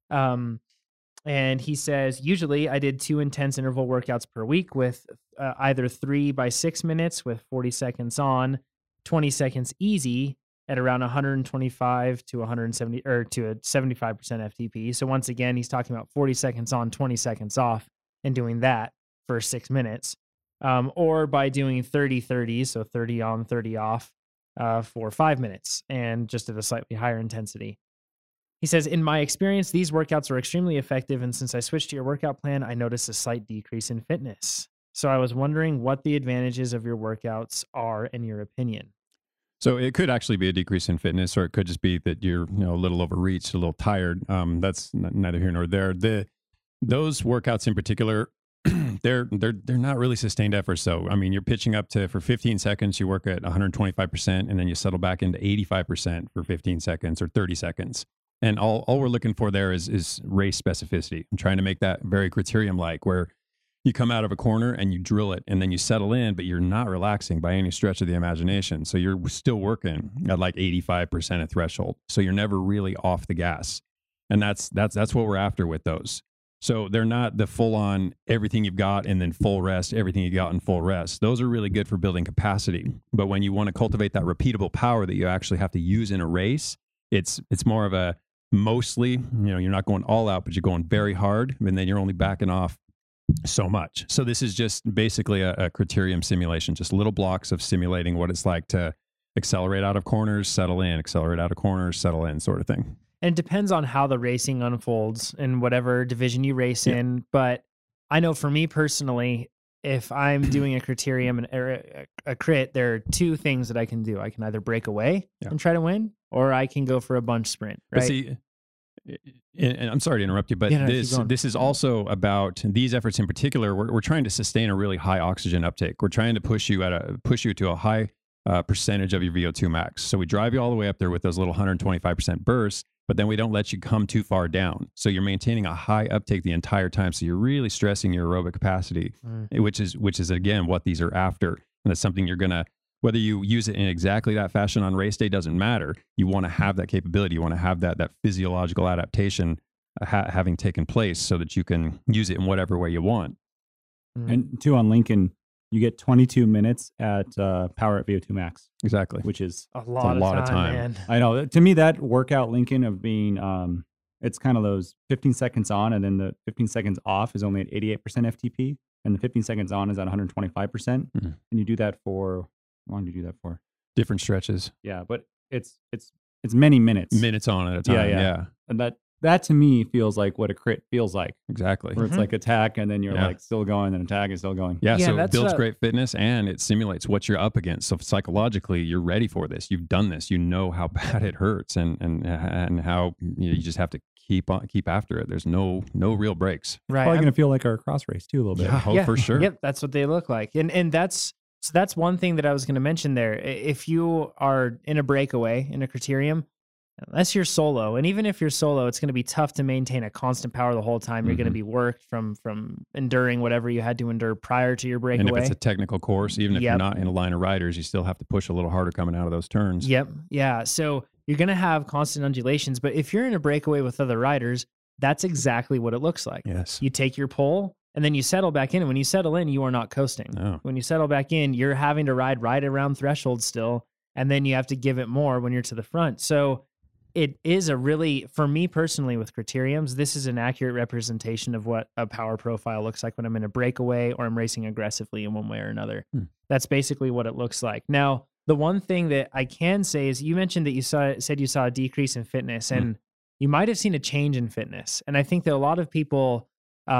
and he says, usually I did 2 intense interval workouts per week with either 3 by 6 minutes with 40 seconds on, 20 seconds easy at around 125 to 170 or to a 75% FTP. So once again, he's talking about 40 seconds on, 20 seconds off and doing that for 6 minutes. Or by doing 30-30, so 30 on, 30 off for 5 minutes and just at a slightly higher intensity. He says, in my experience, these workouts are extremely effective, and since I switched to your workout plan, I noticed a slight decrease in fitness. So I was wondering what the advantages of your workouts are in your opinion. So it could actually be a decrease in fitness, or it could just be that you're a little overreached, a little tired. That's neither here nor there. Those workouts in particular, they're not really sustained efforts. So I mean, you're pitching up to for 15 seconds, you work at 125%, and then you settle back into 85% for 15 seconds or 30 seconds. And all we're looking for there is race specificity. I'm trying to make that very criterium like, where you come out of a corner and you drill it, and then you settle in, but you're not relaxing by any stretch of the imagination. So you're still working at like 85% of threshold. So you're never really off the gas. And that's what we're after with those. So they're not the full on everything you've got and then full rest, everything you got and full rest. Those are really good for building capacity. But when you want to cultivate that repeatable power that you actually have to use in a race, it's more of a mostly, you're not going all out, but you're going very hard, and then you're only backing off so much. So this is just basically a criterium simulation, just little blocks of simulating what it's like to accelerate out of corners, settle in, accelerate out of corners, settle in, sort of thing. And it depends on how the racing unfolds in whatever division you race in. But I know for me personally, if I'm doing a criterium and a crit, there are two things that I can do. I can either break away and try to win, or I can go for a bunch sprint. Right. But see, and I'm sorry to interrupt you, but this is also about these efforts in particular. We're trying to sustain a really high oxygen uptake. We're trying to push you to a high percentage of your VO2 max. So we drive you all the way up there with those little 125% bursts, but then we don't let you come too far down. So you're maintaining a high uptake the entire time. So you're really stressing your aerobic capacity, which is again what these are after. And that's something you're gonna, whether you use it in exactly that fashion on race day doesn't matter. You want to have that capability. You want to have that physiological adaptation having taken place so that you can use it in whatever way you want. And two, on Lincoln, you get 22 minutes at power at VO2 max. Exactly. Which is a lot of time. Man. I know. To me, that workout, Lincoln, of being, it's kind of those 15 seconds on, and then the 15 seconds off is only at 88% FTP, and the 15 seconds on is at 125%. And you do that for, how long do you do that for? Different stretches. Yeah, but it's many minutes. Minutes on at a time. Yeah. And that to me feels like what a crit feels like. Exactly. Where it's like attack, and then you're like still going, and attack is still going. Yeah, so it builds great fitness, and it simulates what you're up against. So psychologically, you're ready for this. You've done this. You know how bad it hurts, and how you just have to keep after it. There's no real breaks. Right. Probably going to feel like our cross race too a little bit. Yeah, for sure. Yep, that's what they look like. And that's one thing that I was going to mention there. If you are in a breakaway in a criterium, unless you're solo, and even if you're solo, it's going to be tough to maintain a constant power the whole time. You're going to be worked from enduring whatever you had to endure prior to your breakaway. And if it's a technical course, even if you're not in a line of riders, you still have to push a little harder coming out of those turns. Yep. Yeah. So you're going to have constant undulations. But if you're in a breakaway with other riders, that's exactly what it looks like. Yes. You take your pole, and then you settle back in. And when you settle in, you are not coasting. No. When you settle back in, you're having to ride right around threshold still. And then you have to give it more when you're to the front. So it is for me personally with criteriums, this is an accurate representation of what a power profile looks like when I'm in a breakaway or I'm racing aggressively in one way or another. That's basically what it looks like. Now, the one thing that I can say is you mentioned that you said you saw a decrease in fitness, and you might have seen a change in fitness. And I think that a lot of people,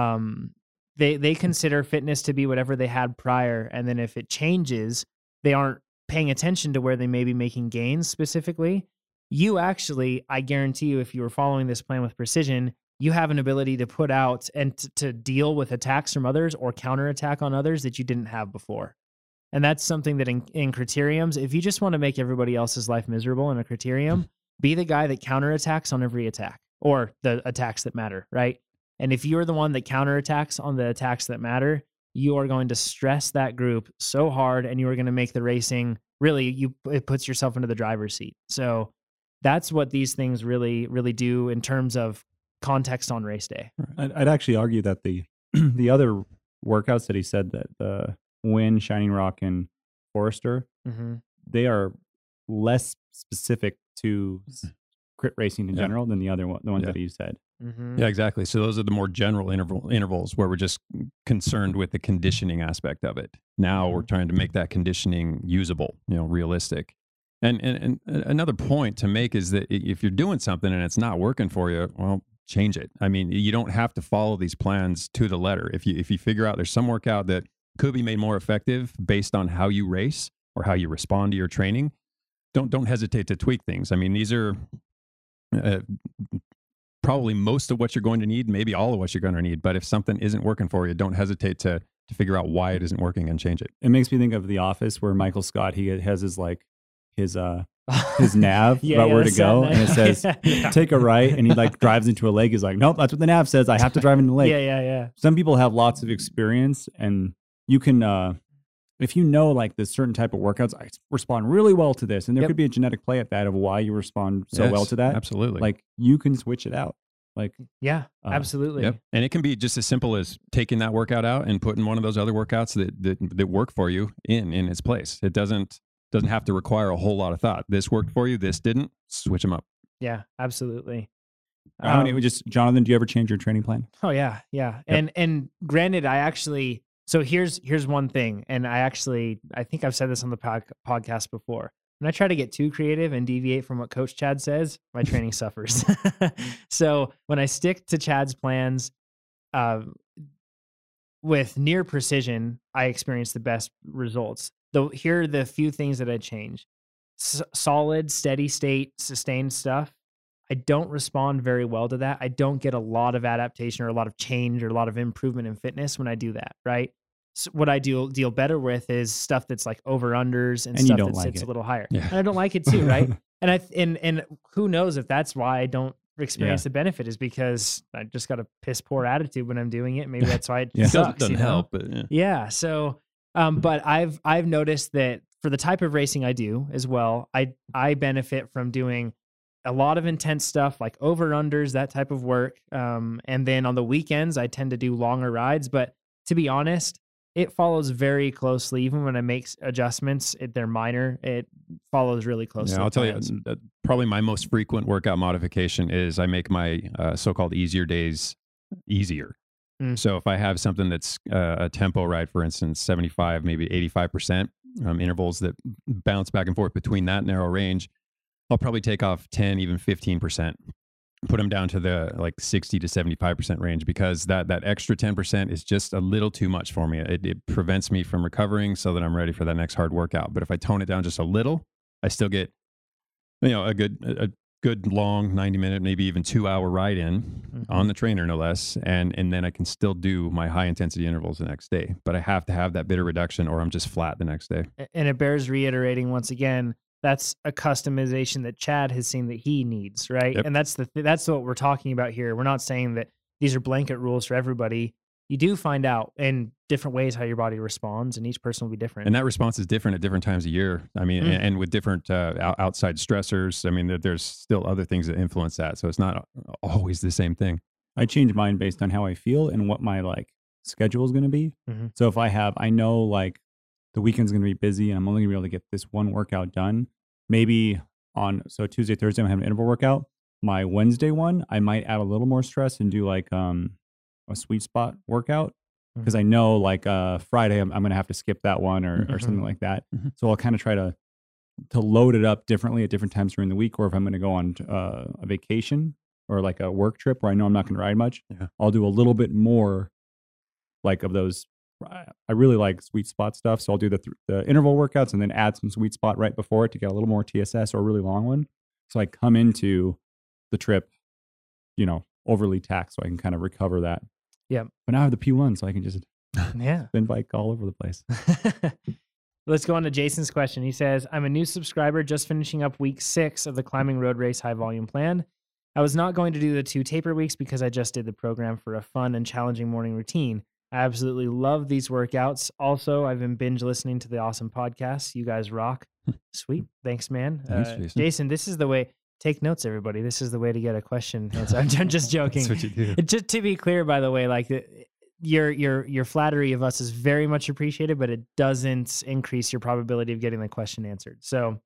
they consider fitness to be whatever they had prior. And then if it changes, they aren't paying attention to where they may be making gains specifically. You actually, I guarantee you, if you were following this plan with precision, you have an ability to put out and to deal with attacks from others or counterattack on others that you didn't have before. And that's something that in criteriums, if you just want to make everybody else's life miserable in a criterium, be the guy that counterattacks on every attack or the attacks that matter, right? And if you're the one that counterattacks on the attacks that matter, you are going to stress that group so hard, and you are going to make the racing it puts yourself into the driver's seat. So that's what these things really, really do in terms of context on race day. I'd actually argue that the other workouts that he said, that the Wynn, Shining Rock, and Forester, they are less specific to crit racing in general than the ones that you said. Yeah, exactly. So those are the more general intervals where we're just concerned with the conditioning aspect of it. Now we're trying to make that conditioning usable, realistic. And another point to make is that if you're doing something and it's not working for you, well, change it. I mean, you don't have to follow these plans to the letter. If you figure out there's some workout that could be made more effective based on how you race or how you respond to your training, don't hesitate to tweak things. I mean, these are probably most of what you're going to need, maybe all of what you're going to need. But if something isn't working for you, don't hesitate to figure out why it isn't working and change it. It makes me think of The Office, where Michael Scott, he has his nav about where to go, and it says take a right, and he like drives into a lake. He's like, nope, that's what the nav says. I have to drive into the lake. Yeah. Some people have lots of experience, and you can if you know like this certain type of workouts, I respond really well to this, and there could be a genetic play at that of why you respond so well to that. Absolutely. Like you can switch it out. Like absolutely. Yep. And it can be just as simple as taking that workout out and putting one of those other workouts that work for you in its place. It doesn't have to require a whole lot of thought. This worked for you, this didn't. Switch them up. Yeah, absolutely. Jonathan, do you ever change your training plan? Oh yeah. Yep. And granted, so here's one thing, and I think I've said this on the podcast before. When I try to get too creative and deviate from what Coach Chad says, my training suffers. So when I stick to Chad's plans with near precision, I experience the best results. Though here are the few things that I change. Solid, steady state, sustained stuff. I don't respond very well to that. I don't get a lot of adaptation or a lot of change or a lot of improvement in fitness when I do that, right? So what I deal better with is stuff that's like over-unders and stuff that sits a little higher. Yeah. And I don't like it too, right? And who knows if that's why I don't experience the benefit, is because I just got a piss poor attitude when I'm doing it. Maybe that's why it sucks. Doesn't help, but So, but I've noticed that for the type of racing I do as well, I benefit from doing a lot of intense stuff like over-unders, that type of work. And then on the weekends, I tend to do longer rides. But to be honest, it follows very closely. Even when I make adjustments, they're minor. It follows really closely. Yeah, I'll tell you, probably my most frequent workout modification is I make my so-called easier days easier. So if I have something that's a tempo ride, for instance, 75, maybe 85%, intervals that bounce back and forth between that narrow range, I'll probably take off 10, even 15%, put them down to the like 60 to 75% range, because that extra 10% is just a little too much for me. It prevents me from recovering so that I'm ready for that next hard workout. But if I tone it down just a little, I still get, a good long 90-minute, maybe even 2-hour ride in on the trainer, no less. And then I can still do my high intensity intervals the next day. But I have to have that bit of reduction or I'm just flat the next day. And it bears reiterating once again, that's a customization that Chad has seen that he needs, right? Yep. And that's what we're talking about here. We're not saying that these are blanket rules for everybody. You do find out in different ways how your body responds, and each person will be different. And that response is different at different times of year. I mean, and with different outside stressors. I mean, there's still other things that influence that. So it's not always the same thing. I change mine based on how I feel and what my schedule is going to be. So if I know the weekend's going to be busy and I'm only going to be able to get this one workout done, maybe so Tuesday, Thursday, I'm having an interval workout. My Wednesday one, I might add a little more stress and do a sweet spot workout, because I know Friday I'm going to have to skip that one or something like that. So I'll kind of try to load it up differently at different times during the week, or if I'm going to go on a vacation or like a work trip where I know I'm not going to ride much, I'll do a little bit more of those. I really like sweet spot stuff, so I'll do the interval workouts and then add some sweet spot right before it to get a little more TSS or a really long one. So I come into the trip, overly taxed, so I can kind of recover that. Yeah. But now I have the P1, so I can just spin bike all over the place. Let's go on to Jason's question. He says, I'm a new subscriber just finishing up week 6 of the Climbing Road Race high volume plan. I was not going to do the 2 taper weeks because I just did the program for a fun and challenging morning routine. I absolutely love these workouts. Also, I've been binge listening to the awesome podcasts. You guys rock. Sweet. Thanks, man. Thanks, Jason, this is the way. Take notes, everybody. This is the way to get a question answered. I'm just joking. That's what you do. Just to be clear, by the way, your flattery of us is very much appreciated, but it doesn't increase your probability of getting the question answered. So,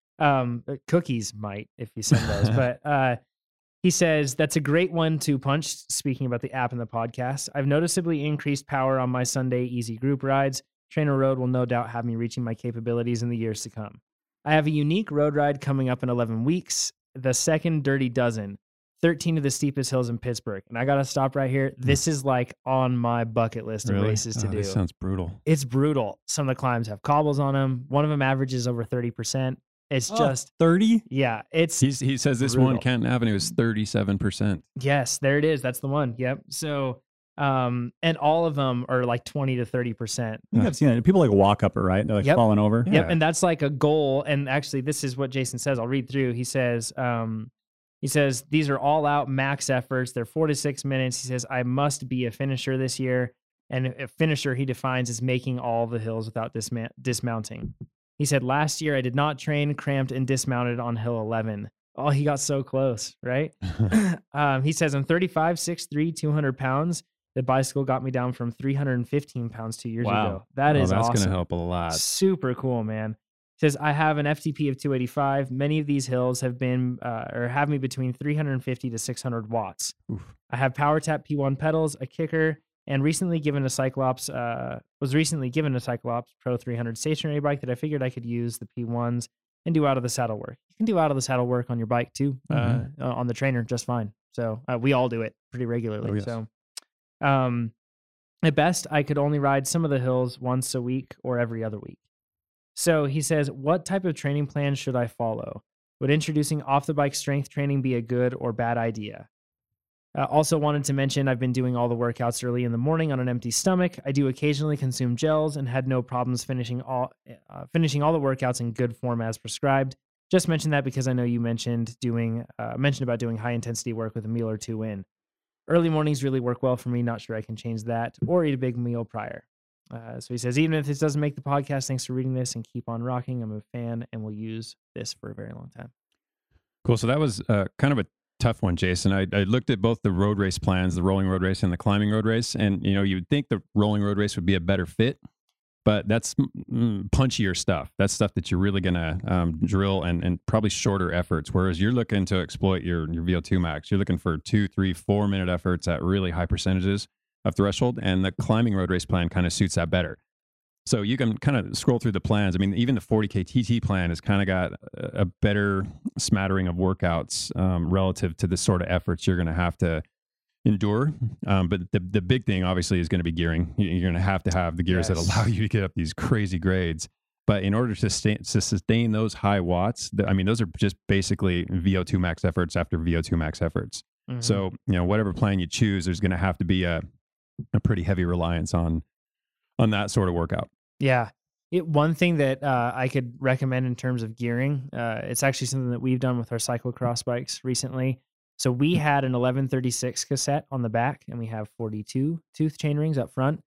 cookies might if you send those. But he says, that's a great one to punch, speaking about the app and the podcast. I've noticeably increased power on my Sunday easy group rides. Trainer Road will no doubt have me reaching my capabilities in the years to come. I have a unique road ride coming up in 11 weeks, the second Dirty Dozen, 13 of the steepest hills in Pittsburgh. And I got to stop right here. This is on my bucket list of races to do. This sounds brutal. It's brutal. Some of the climbs have cobbles on them. One of them averages over 30%. It's just 30. yeah. It's He says this one, brutal. Canton Avenue, is 37%. yes, there it is. That's the one. Yep. So and all of them are like 20 to 30%. I think I've seen it. People like walk up it, right? They're like Yep. falling over. Yeah. Yep, and that's like a goal. And actually, this is what Jason says. I'll read through. He says, these are all out max efforts. They're 4 to 6 minutes. He says, I must be a finisher this year. And a finisher he defines as making all the hills without dismounting. He said, last year I did not train, cramped, and dismounted on hill 11. Oh, he got so close, right? He says, I'm 35, 6'3", 200 pounds. The bicycle got me down from 315 pounds 2 years Wow. ago. That is that's awesome. going to help a lot. Super cool, man. Says, I have an FTP of 285. Many of these hills have been or have me between 350 to 600 watts. Oof. I have PowerTap P1 pedals, a kicker, and was recently given a Cyclops Pro 300 stationary bike that I figured I could use the P1s and do out of the saddle work. You can do out of the saddle work on your bike too, on the trainer just fine. So we all do it pretty regularly. Oh, yes. So at best, I could only ride some of the hills once a week or every other week. So he says, what type of training plan should I follow? Would introducing off-the-bike strength training be a good or bad idea? Also wanted to mention I've been doing all the workouts early in the morning on an empty stomach. I do occasionally consume gels and had no problems finishing all the workouts in good form as prescribed. Just mentioned that because I know you mentioned about doing high-intensity work with a meal or two in. Early mornings really work well for me. Not sure I can change that or eat a big meal prior. So he says, even if this doesn't make the podcast, thanks for reading this and keep on rocking. I'm a fan and will use this for a very long time. Cool. So that was kind of a tough one, Jason. I looked at both the road race plans, the rolling road race and the climbing road race. And, you would think the rolling road race would be a better fit, but that's punchier stuff. That's stuff that you're really going to drill and probably shorter efforts. Whereas you're looking to exploit your VO2 max. You're looking for 2, 3, 4 minute efforts at really high percentages of threshold, and the climbing road race plan kind of suits that better. So you can kind of scroll through the plans. I mean, even the 40K TT plan has kind of got a better smattering of workouts relative to the sort of efforts you're going to have to endure. But the big thing, obviously, is going to be gearing. You're going to have the gears that allow you to get up these crazy grades. But in order to sustain those high watts, those are just basically VO2 max efforts after VO2 max efforts. Mm-hmm. So, whatever plan you choose, there's going to have to be a pretty heavy reliance on that sort of workout. Yeah. One thing that I could recommend in terms of gearing, it's actually something that we've done with our cyclocross bikes recently. So we had an 1136 cassette on the back, and we have 42 tooth chain rings up front.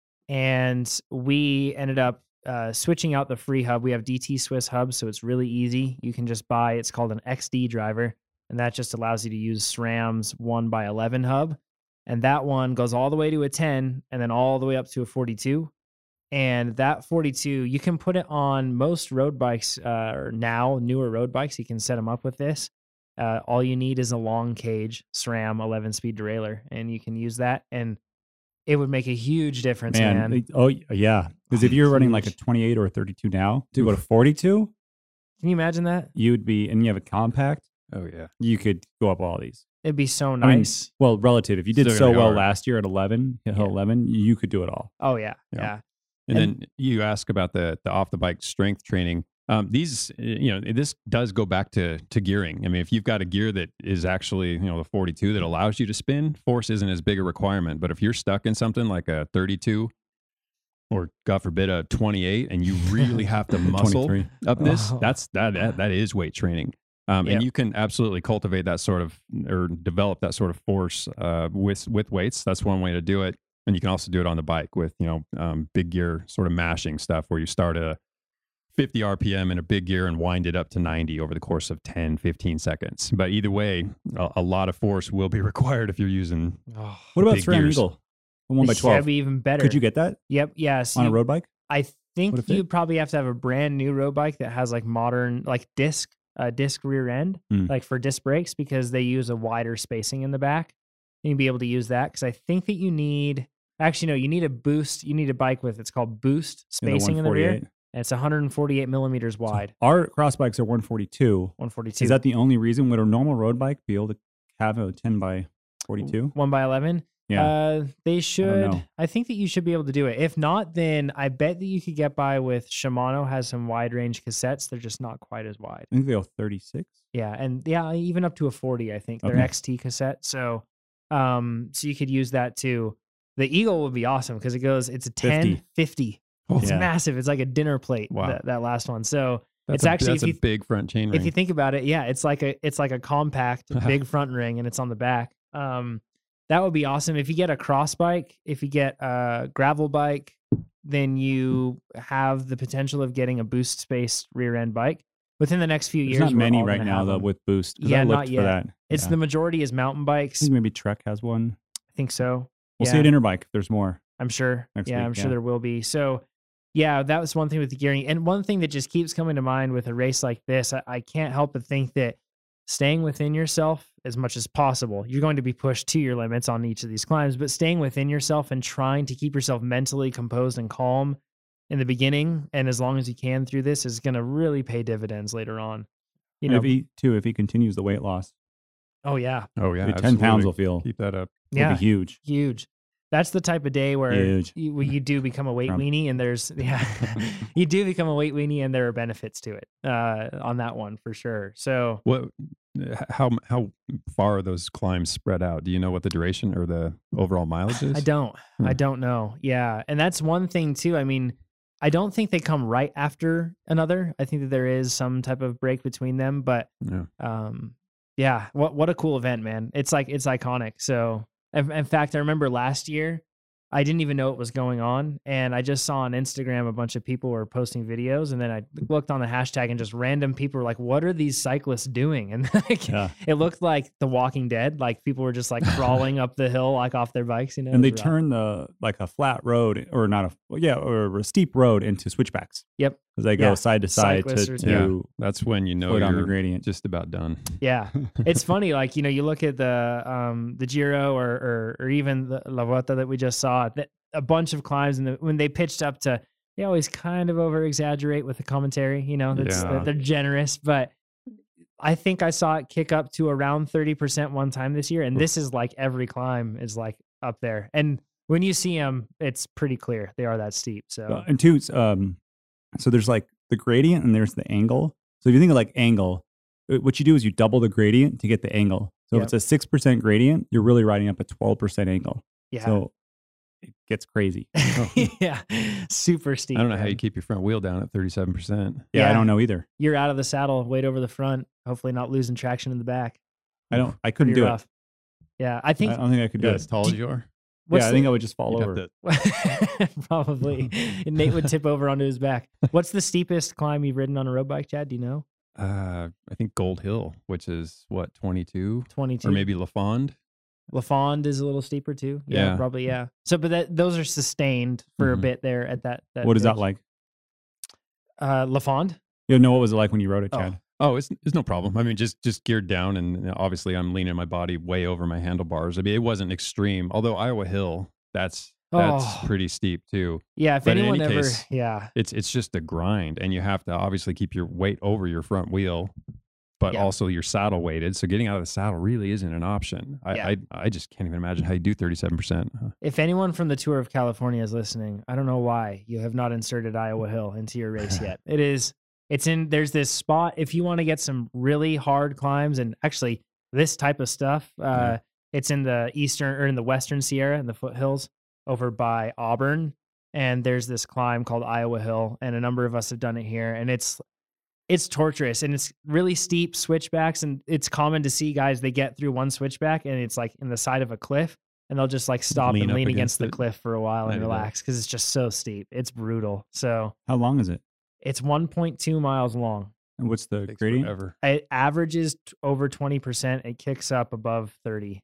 And we ended up switching out the free hub. We have DT Swiss hubs, so it's really easy. You can just buy, it's called an XD driver, and that just allows you to use SRAM's 1x11 hub. And that one goes all the way to a 10 and then all the way up to a 42. And that 42, you can put it on most road bikes, or now newer road bikes. You can set them up with this. All you need is a long cage SRAM 11-speed derailleur, and you can use that. And it would make a huge difference, man. Oh, yeah. Because if you're running like a 28 or a 32 now, to go to 42, can you imagine that? You'd be, and you have a compact. Oh, yeah. You could go up all these. It'd be so nice. Well, relative. If you did Still so well hard. last year at 11, hit 11, you could do it all. Oh, yeah. Yeah. And then you ask about the off the bike strength training. These, this does go back to gearing. I mean, if you've got a gear that is actually, the 42 that allows you to spin, force isn't as big a requirement. But if you're stuck in something like a 32 or God forbid a 28, and you really have to muscle 23. up this, that is weight training. And you can absolutely cultivate that sort of, or develop that sort of force with weights. That's one way to do it. And you can also do it on the bike with, big gear sort of mashing stuff where you start at 50 RPM in a big gear and wind it up to 90 over the course of 10, 15 seconds. But either way, a lot of force will be required if you're using What about big SRAM gears. Eagle? The 1x12. That'd be even better. Could you get that Yep. Yes. on a road bike? I think Would it fit? you'd probably have to have a brand new road bike that has like modern, like disc rear end, like for disc brakes, because they use a wider spacing in the back. And you'd be able to use that, because I think that you need a boost. You need a bike with, it's called boost spacing in the rear. And it's 148 millimeters wide. So our cross bikes are 142. 142. Is that the only reason? Would a normal road bike be able to have a 10 by 42? 1x11? They should. know. I think that you should be able to do it. If not, then I bet that you could get by with Shimano has some wide range cassettes. They're just not quite as wide. I think they go 36. Yeah, and yeah, even up to a 40, I think. They're Okay. XT cassette. So so you could use that too. The Eagle would be awesome because it's a 10, 50. It's Yeah. massive. It's like a dinner plate, Wow. that last one. So That's it's actually, that's if a you big front chain ring. if you think about it, yeah, it's like a compact big front ring, and it's on the back. That would be awesome. If you get a cross bike, if you get a gravel bike, then you have the potential of getting a boost space rear end bike within the next few There's years. not we're many all right gonna now have though them. with boost. 'cause Yeah, I looked not for yet. that. It's Yeah. the majority is mountain I bikes. think maybe Trek has one. I think so. We'll Yeah. see at Interbike if there's more. I'm sure. Next Yeah, week, I'm sure yeah. there will be. So, yeah, that was one thing with the gearing. And one thing that just keeps coming to mind with a race like this, I can't help but think that staying within yourself as much as possible, you're going to be pushed to your limits on each of these climbs, but staying within yourself and trying to keep yourself mentally composed and calm in the beginning and as long as you can through this is going to really pay dividends later on. You know, If he continues the weight loss, oh, yeah. Oh yeah, the 10 pounds absolutely. will feel Keep that up. will Yeah. be huge. Huge. That's the type of day where Huge. you do become a weight Trump. weenie, and there's you do become a weight weenie, and there are benefits to it on that one for sure. So What? How far are those climbs spread out? Do you know what the duration or the overall mileage is? I don't Hmm. know. Yeah, and that's one thing too. I mean, I don't think they come right after another. I think that there is some type of break between them, but Yeah. yeah, what a cool event, man. It's iconic. So in fact, I remember last year, I didn't even know what was going on. And I just saw on Instagram a bunch of people were posting videos. And then I looked on the hashtag and just random people were like, what are these cyclists doing? And like, Yeah. it looked like The Walking Dead. Like people were just like crawling up the hill, like off their bikes, you know? And they It was rough. turn a flat road or not or a steep road into switchbacks Yep. because they go Yeah. side to side Cyclists to, are- to That's when you know slow down the you're gradient. just about done. Yeah. It's funny, like, you know, you look at the Giro or even the La Vuelta that we just saw, that a bunch of climbs, and when they pitched up to, they always kind of over exaggerate with the commentary, you know, Yeah. they're generous, but I think I saw it kick up to around 30% one time this year. And this is like every climb is like up there. And when you see them, it's pretty clear they are that steep. So and two, so there's like the gradient and there's the angle. So if you think of like angle, what you do is you double the gradient to get the angle. So Yep. if it's a 6% gradient, you're really riding up a 12% angle. yeah. So it gets crazy. yeah. Super steep. I don't know how man. you keep your front wheel down at 37%. Yeah, Yeah. I don't know either. You're out of the saddle, weight over the front, hopefully not losing traction in the back. I couldn't Pretty do rough. Yeah, I it. think I don't think I could do You're it. as tall as you are. what's Yeah, I think I would just fall You'd over. have to- probably Nate would tip over onto his back. What's the steepest climb you've ridden on a road bike, Chad? Do you know? I think Gold Hill, which is what, 22, 22. or maybe La Fond. La Fond is a little steeper too. Yeah, Yeah. probably. Yeah. So, but those are sustained for a Mhm. bit there at that. What is that pitch. like? La Fond? You know, what was it like when you rode it, Oh. Chad? Oh, it's no problem. I mean, just geared down, and obviously I'm leaning my body way over my handlebars. I mean, it wasn't extreme. Although Iowa Hill, that's Oh. pretty steep too. Yeah. If But in anyone any ever, case- yeah, It's just a grind, and you have to obviously keep your weight over your front wheel, but Yeah. also you're saddle weighted. So getting out of the saddle really isn't an option. Yeah. I just can't even imagine how you do 37%. if anyone from the Tour of California is listening, I don't know why you have not inserted Iowa Hill into your race yet. There's this spot. If you want to get some really hard climbs and actually this type of stuff, Yeah. it's in the eastern or in the western Sierra in the foothills over by Auburn. And there's this climb called Iowa Hill, and a number of us have done it here. And it's torturous, and it's really steep switchbacks. And it's common to see guys, they get through one switchback and it's like in the side of a cliff, and they'll just like stop Lean and up lean against against the it. cliff for a while and I know. relax because it's just so steep. It's brutal. So How long is it? it's 1.2 miles long. And what's the Takes gradient? forever. It averages over 20%. It kicks up above 30.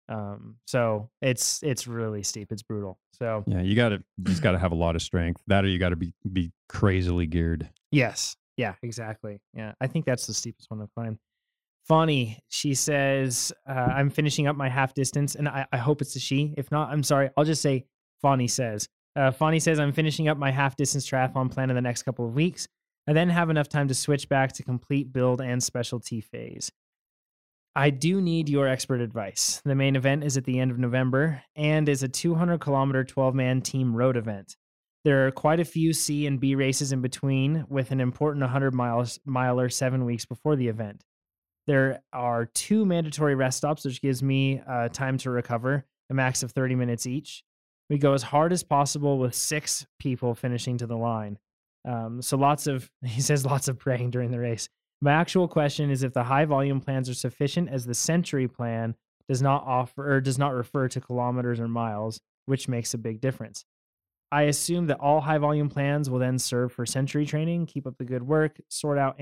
So it's really steep. It's brutal. So Yeah, you just got to have a lot of strength. That, or you got to be crazily geared. yes. Yeah, exactly. Yeah. I think that's the steepest one I've climbed. Funny, she says, I'm finishing up my half distance, and I hope it's a she. If not, I'm sorry. I'll just say Fawny says. Fawny says, I'm finishing up my half distance triathlon plan in the next couple of weeks. I then have enough time to switch back to complete build and specialty phase. I do need your expert advice. The main event is at the end of November and is a 200-kilometer 12-man team road event. There are quite a few C and B races in between, with an important 100-miler 7 weeks before the event. There are 2 mandatory rest stops, which gives me time to recover, a max of 30 minutes each. We go as hard as possible with 6 people finishing to the line. So he says lots of praying during the race. My actual question is if the high volume plans are sufficient, as the Century plan does not refer to kilometers or miles, which makes a big difference. I assume that all high volume plans will then serve for Century training. Keep up the good work. Sort out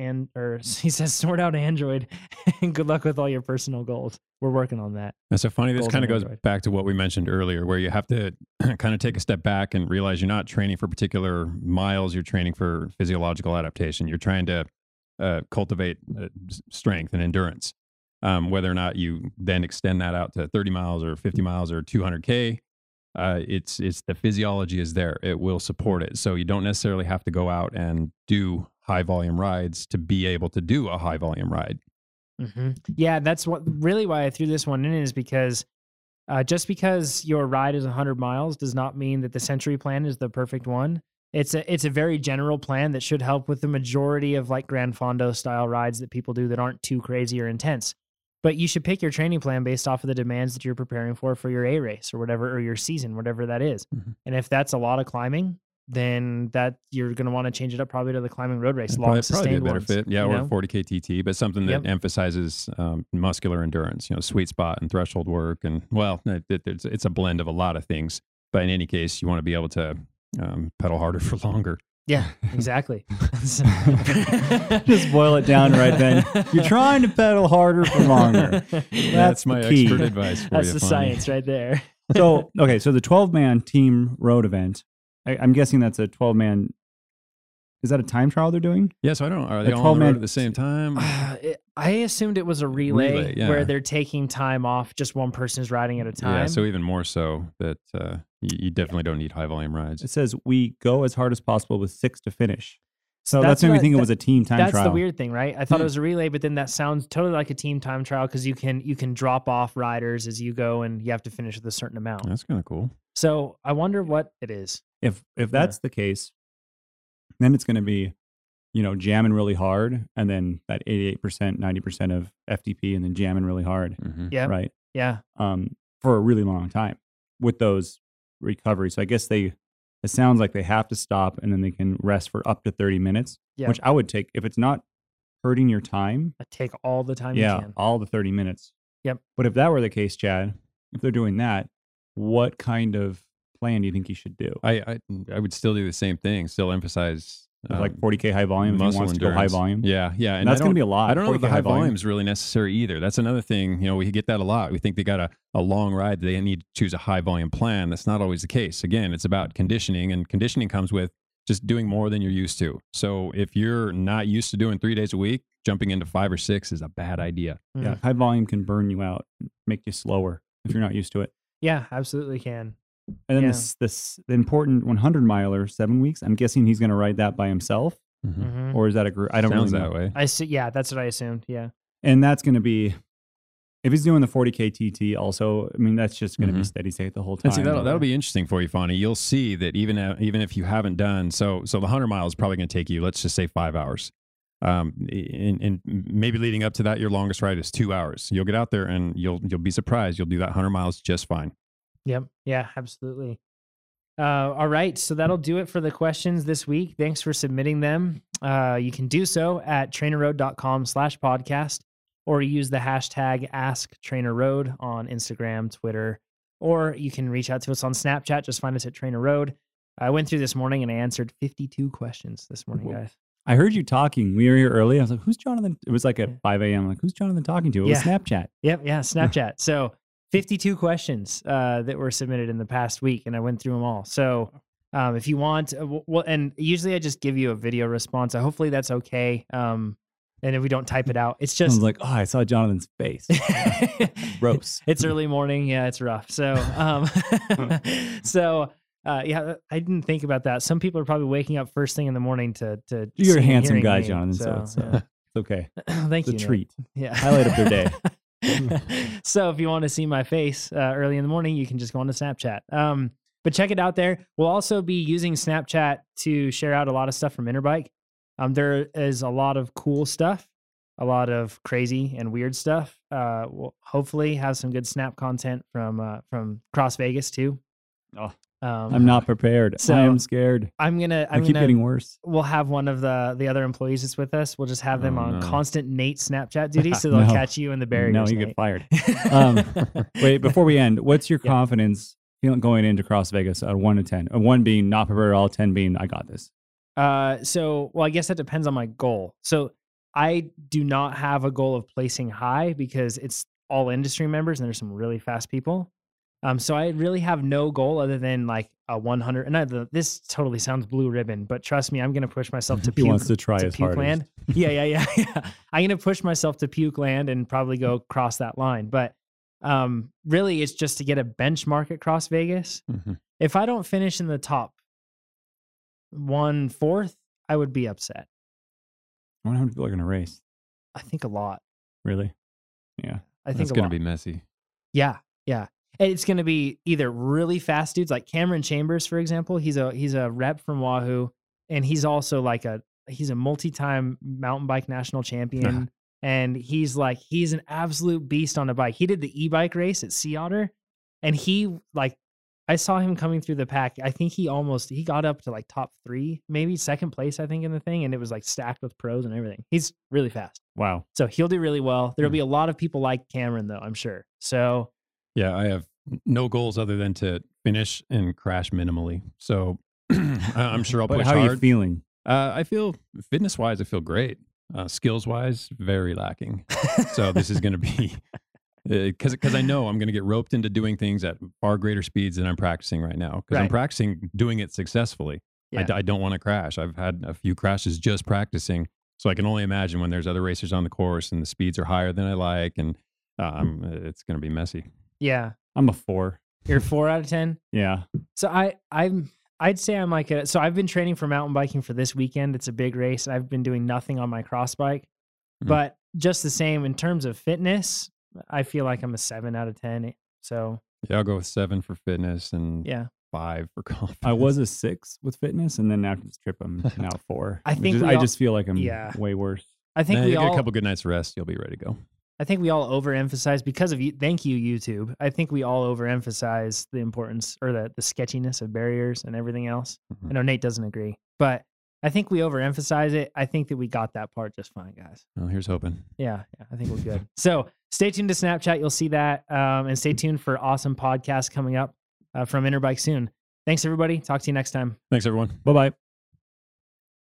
Android, and good luck with all your personal goals. We're working on that. That's so funny. This Goals kind of on goes Android. back to what we mentioned earlier, where you have to kind of take a step back and realize you're not training for particular miles. You're training for physiological adaptation. You're trying to cultivate strength and endurance. Whether or not you then extend that out to 30 miles or 50 miles or 200K, it's the physiology is there. It will support it. So you don't necessarily have to go out and do high volume rides to be able to do a high volume ride. Mm-hmm. Yeah, that's why I threw this one in, is because just because your ride is 100 miles does not mean that the Century plan is the perfect one. It's a very general plan that should help with the majority of like Gran Fondo style rides that people do that aren't too crazy or intense. But you should pick your training plan based off of the demands that you're preparing for your A race or whatever, or your season, whatever that is. Mm-hmm. And if that's a lot of climbing, then that you're going to want to change it up probably to the climbing road race, long Probably sustained a better ones, fit. Yeah, you or know? 40K TT, but something that emphasizes muscular endurance, sweet spot and threshold work. And well, it's a blend of a lot of things. But in any case, you want to be able to pedal harder for longer. Yeah, exactly. Just boil it down right then. You're trying to pedal harder for longer. That's my the key. expert advice for That's you. the Fonny. science right there. So the 12-man team road event, I'm guessing that's a 12-man. Is that a time trial they're doing? Yeah, so I don't know. Are they A all on the 12-man road at the same time? I assumed it was a relay yeah. where they're taking time off. Just one person is riding at a time. Yeah, so even more so that you definitely don't need high volume rides. It says we go as hard as possible with 6 to finish. So That's that's made me what- think it was a team time That's trial. the weird thing, right? I thought it was a relay, but then that sounds totally like a team time trial because you can drop off riders as you go, and you have to finish with a certain amount. That's kind of cool. So I wonder what it is. If that's the case, then it's going to be, jamming really hard, and then that 88%, 90% of FTP, and then jamming really hard, Mm-hmm. Yeah, right? yeah, For a really long time with those recoveries. So I guess it sounds like they have to stop, and then they can rest for up to 30 minutes, yeah. which I would take if it's not hurting your time. I take all the time you Yeah, can. all the 30 minutes. Yep. But if that were the case, Chad, if they're doing that, what kind of plan do you think you should do? I would still do the same thing. Still emphasize Like 40K high volume if he muscle wants to go high endurance. volume? Yeah. And that's going to be a lot. I don't know if 40K the high volume is really necessary either. That's another thing. We get that a lot. We think they got a long ride. They need to choose a high volume plan. That's not always the case. Again, it's about conditioning, and conditioning comes with just doing more than you're used to. So if you're not used to doing 3 days a week, jumping into 5 or 6 is a bad idea. Yeah, high volume can burn you out, make you slower if you're not used to it. Yeah, absolutely can. And then Yeah. the important 100 miler, 7 weeks. I'm guessing he's going to ride that by himself, Mhm. or is that a group? I don't Sounds really know. that way. I see. Yeah, that's what I assumed. Yeah. And that's going to be, if he's doing the 40K TT also, I mean, that's just going to be Mhm. steady state the whole time. And see, that'll be interesting for you, Fonny. You'll see that even if you haven't done so the 100 miles is probably going to take you, let's just say 5 hours. And maybe leading up to that, your longest ride is 2 hours. You'll get out there and you'll be surprised. You'll do that 100 miles just fine. Yep. Yeah, absolutely. All right. So that'll do it for the questions this week. Thanks for submitting them. You can do so at trainerroad.com/podcast, or use the hashtag AskTrainerRoad on Instagram, Twitter, or you can reach out to us on Snapchat. Just find us at TrainerRoad. I went through this morning and I answered 52 questions this morning, guys. I heard you talking. We were here early. I was like, who's Jonathan? It was like at 5 a.m. I'm like, who's Jonathan talking to? It was Snapchat. Yep. Yeah. Snapchat. So 52 questions that were submitted in the past week, and I went through them all. So if you want, and usually I just give you a video response. So hopefully that's okay. And if we don't type it out, it's I just was like, oh, I saw Jonathan's face. Gross. It's early morning. Yeah, it's rough. So, yeah, I didn't think about that. Some people are probably waking up first thing in the morning to You're a see and handsome hearing guy, me. Jonathan. So it's okay. Thank It's you. a treat. Nick. Yeah. Highlight of their day. So if you want to see my face early in the morning, you can just go on to Snapchat. But check it out there. We'll also be using Snapchat to share out a lot of stuff from Interbike. There is a lot of cool stuff, a lot of crazy and weird stuff. We'll hopefully have some good Snap content from Cross Vegas too. Oh, I'm not prepared. So I am scared. I keep getting worse. We'll have one of the other employees that's with us. We'll just have them on constant Nate Snapchat duty, so they'll catch you in the barriers. No, you get fired. Wait, before we end, what's your confidence feeling going into Cross Vegas? 1 to 10. 1 being not prepared at all, 10 being I got this. So I guess that depends on my goal. So I do not have a goal of placing high because it's all industry members and there's some really fast people. So I really have no goal other than like a 100. And this totally sounds blue ribbon, but trust me, I'm going to push myself to puke. He wants to try his hardest. Land. Yeah. I'm going to push myself to puke land and probably go cross that line. But really, it's just to get a benchmark at Cross Vegas. Mm-hmm. If I don't finish in the top 1/4, I would be upset. I wonder how many people are going to race. I think a lot. Really? Yeah. I think it's going to be messy. Yeah. It's going to be either really fast dudes like Cameron Chambers, for example. He's a rep from Wahoo, and he's also he's a multi-time mountain bike national champion, and he's an absolute beast on a bike. He did the e-bike race at Sea Otter, and I saw him coming through the pack. I think he got up to like top 3, maybe second place, I think, in the thing, and it was like stacked with pros and everything. He's really fast. Wow. So he'll do really well. There'll be a lot of people like Cameron, though, I'm sure. So yeah, I have no goals other than to finish and crash minimally. So I'm sure I'll push hard. How are you feeling? I feel fitness-wise, I feel great. Skills-wise, very lacking. So this is going to be because I know I'm going to get roped into doing things at far greater speeds than I'm practicing right now. Because I'm practicing doing it successfully. Yeah. I don't want to crash. I've had a few crashes just practicing. So I can only imagine when there's other racers on the course and the speeds are higher than I like, and it's going to be messy. yeah. I'm a 4. You're 4 out of 10? Yeah. So I'd say I'm so I've been training for mountain biking for this weekend. It's a big race. I've been doing nothing on my cross bike, but just the same in terms of fitness, I feel like I'm a 7 out of 10. So yeah, I'll go with 7 for fitness and 5 for confidence. I was a 6 with fitness, and then after this trip, I'm now 4. I think I just feel like I'm way worse. I think you get a couple good nights of rest, you'll be ready to go. I think we all overemphasize because of you. Thank you, YouTube. I think we all overemphasize the importance or the sketchiness of barriers and everything else. I know Nate doesn't agree, but I think we overemphasize it. I think that we got that part just fine, guys. Well, here's hoping. Yeah, I think we're good. So stay tuned to Snapchat. You'll see that. And stay tuned for awesome podcasts coming up from Interbike soon. Thanks, everybody. Talk to you next time. Thanks, everyone. Bye-bye.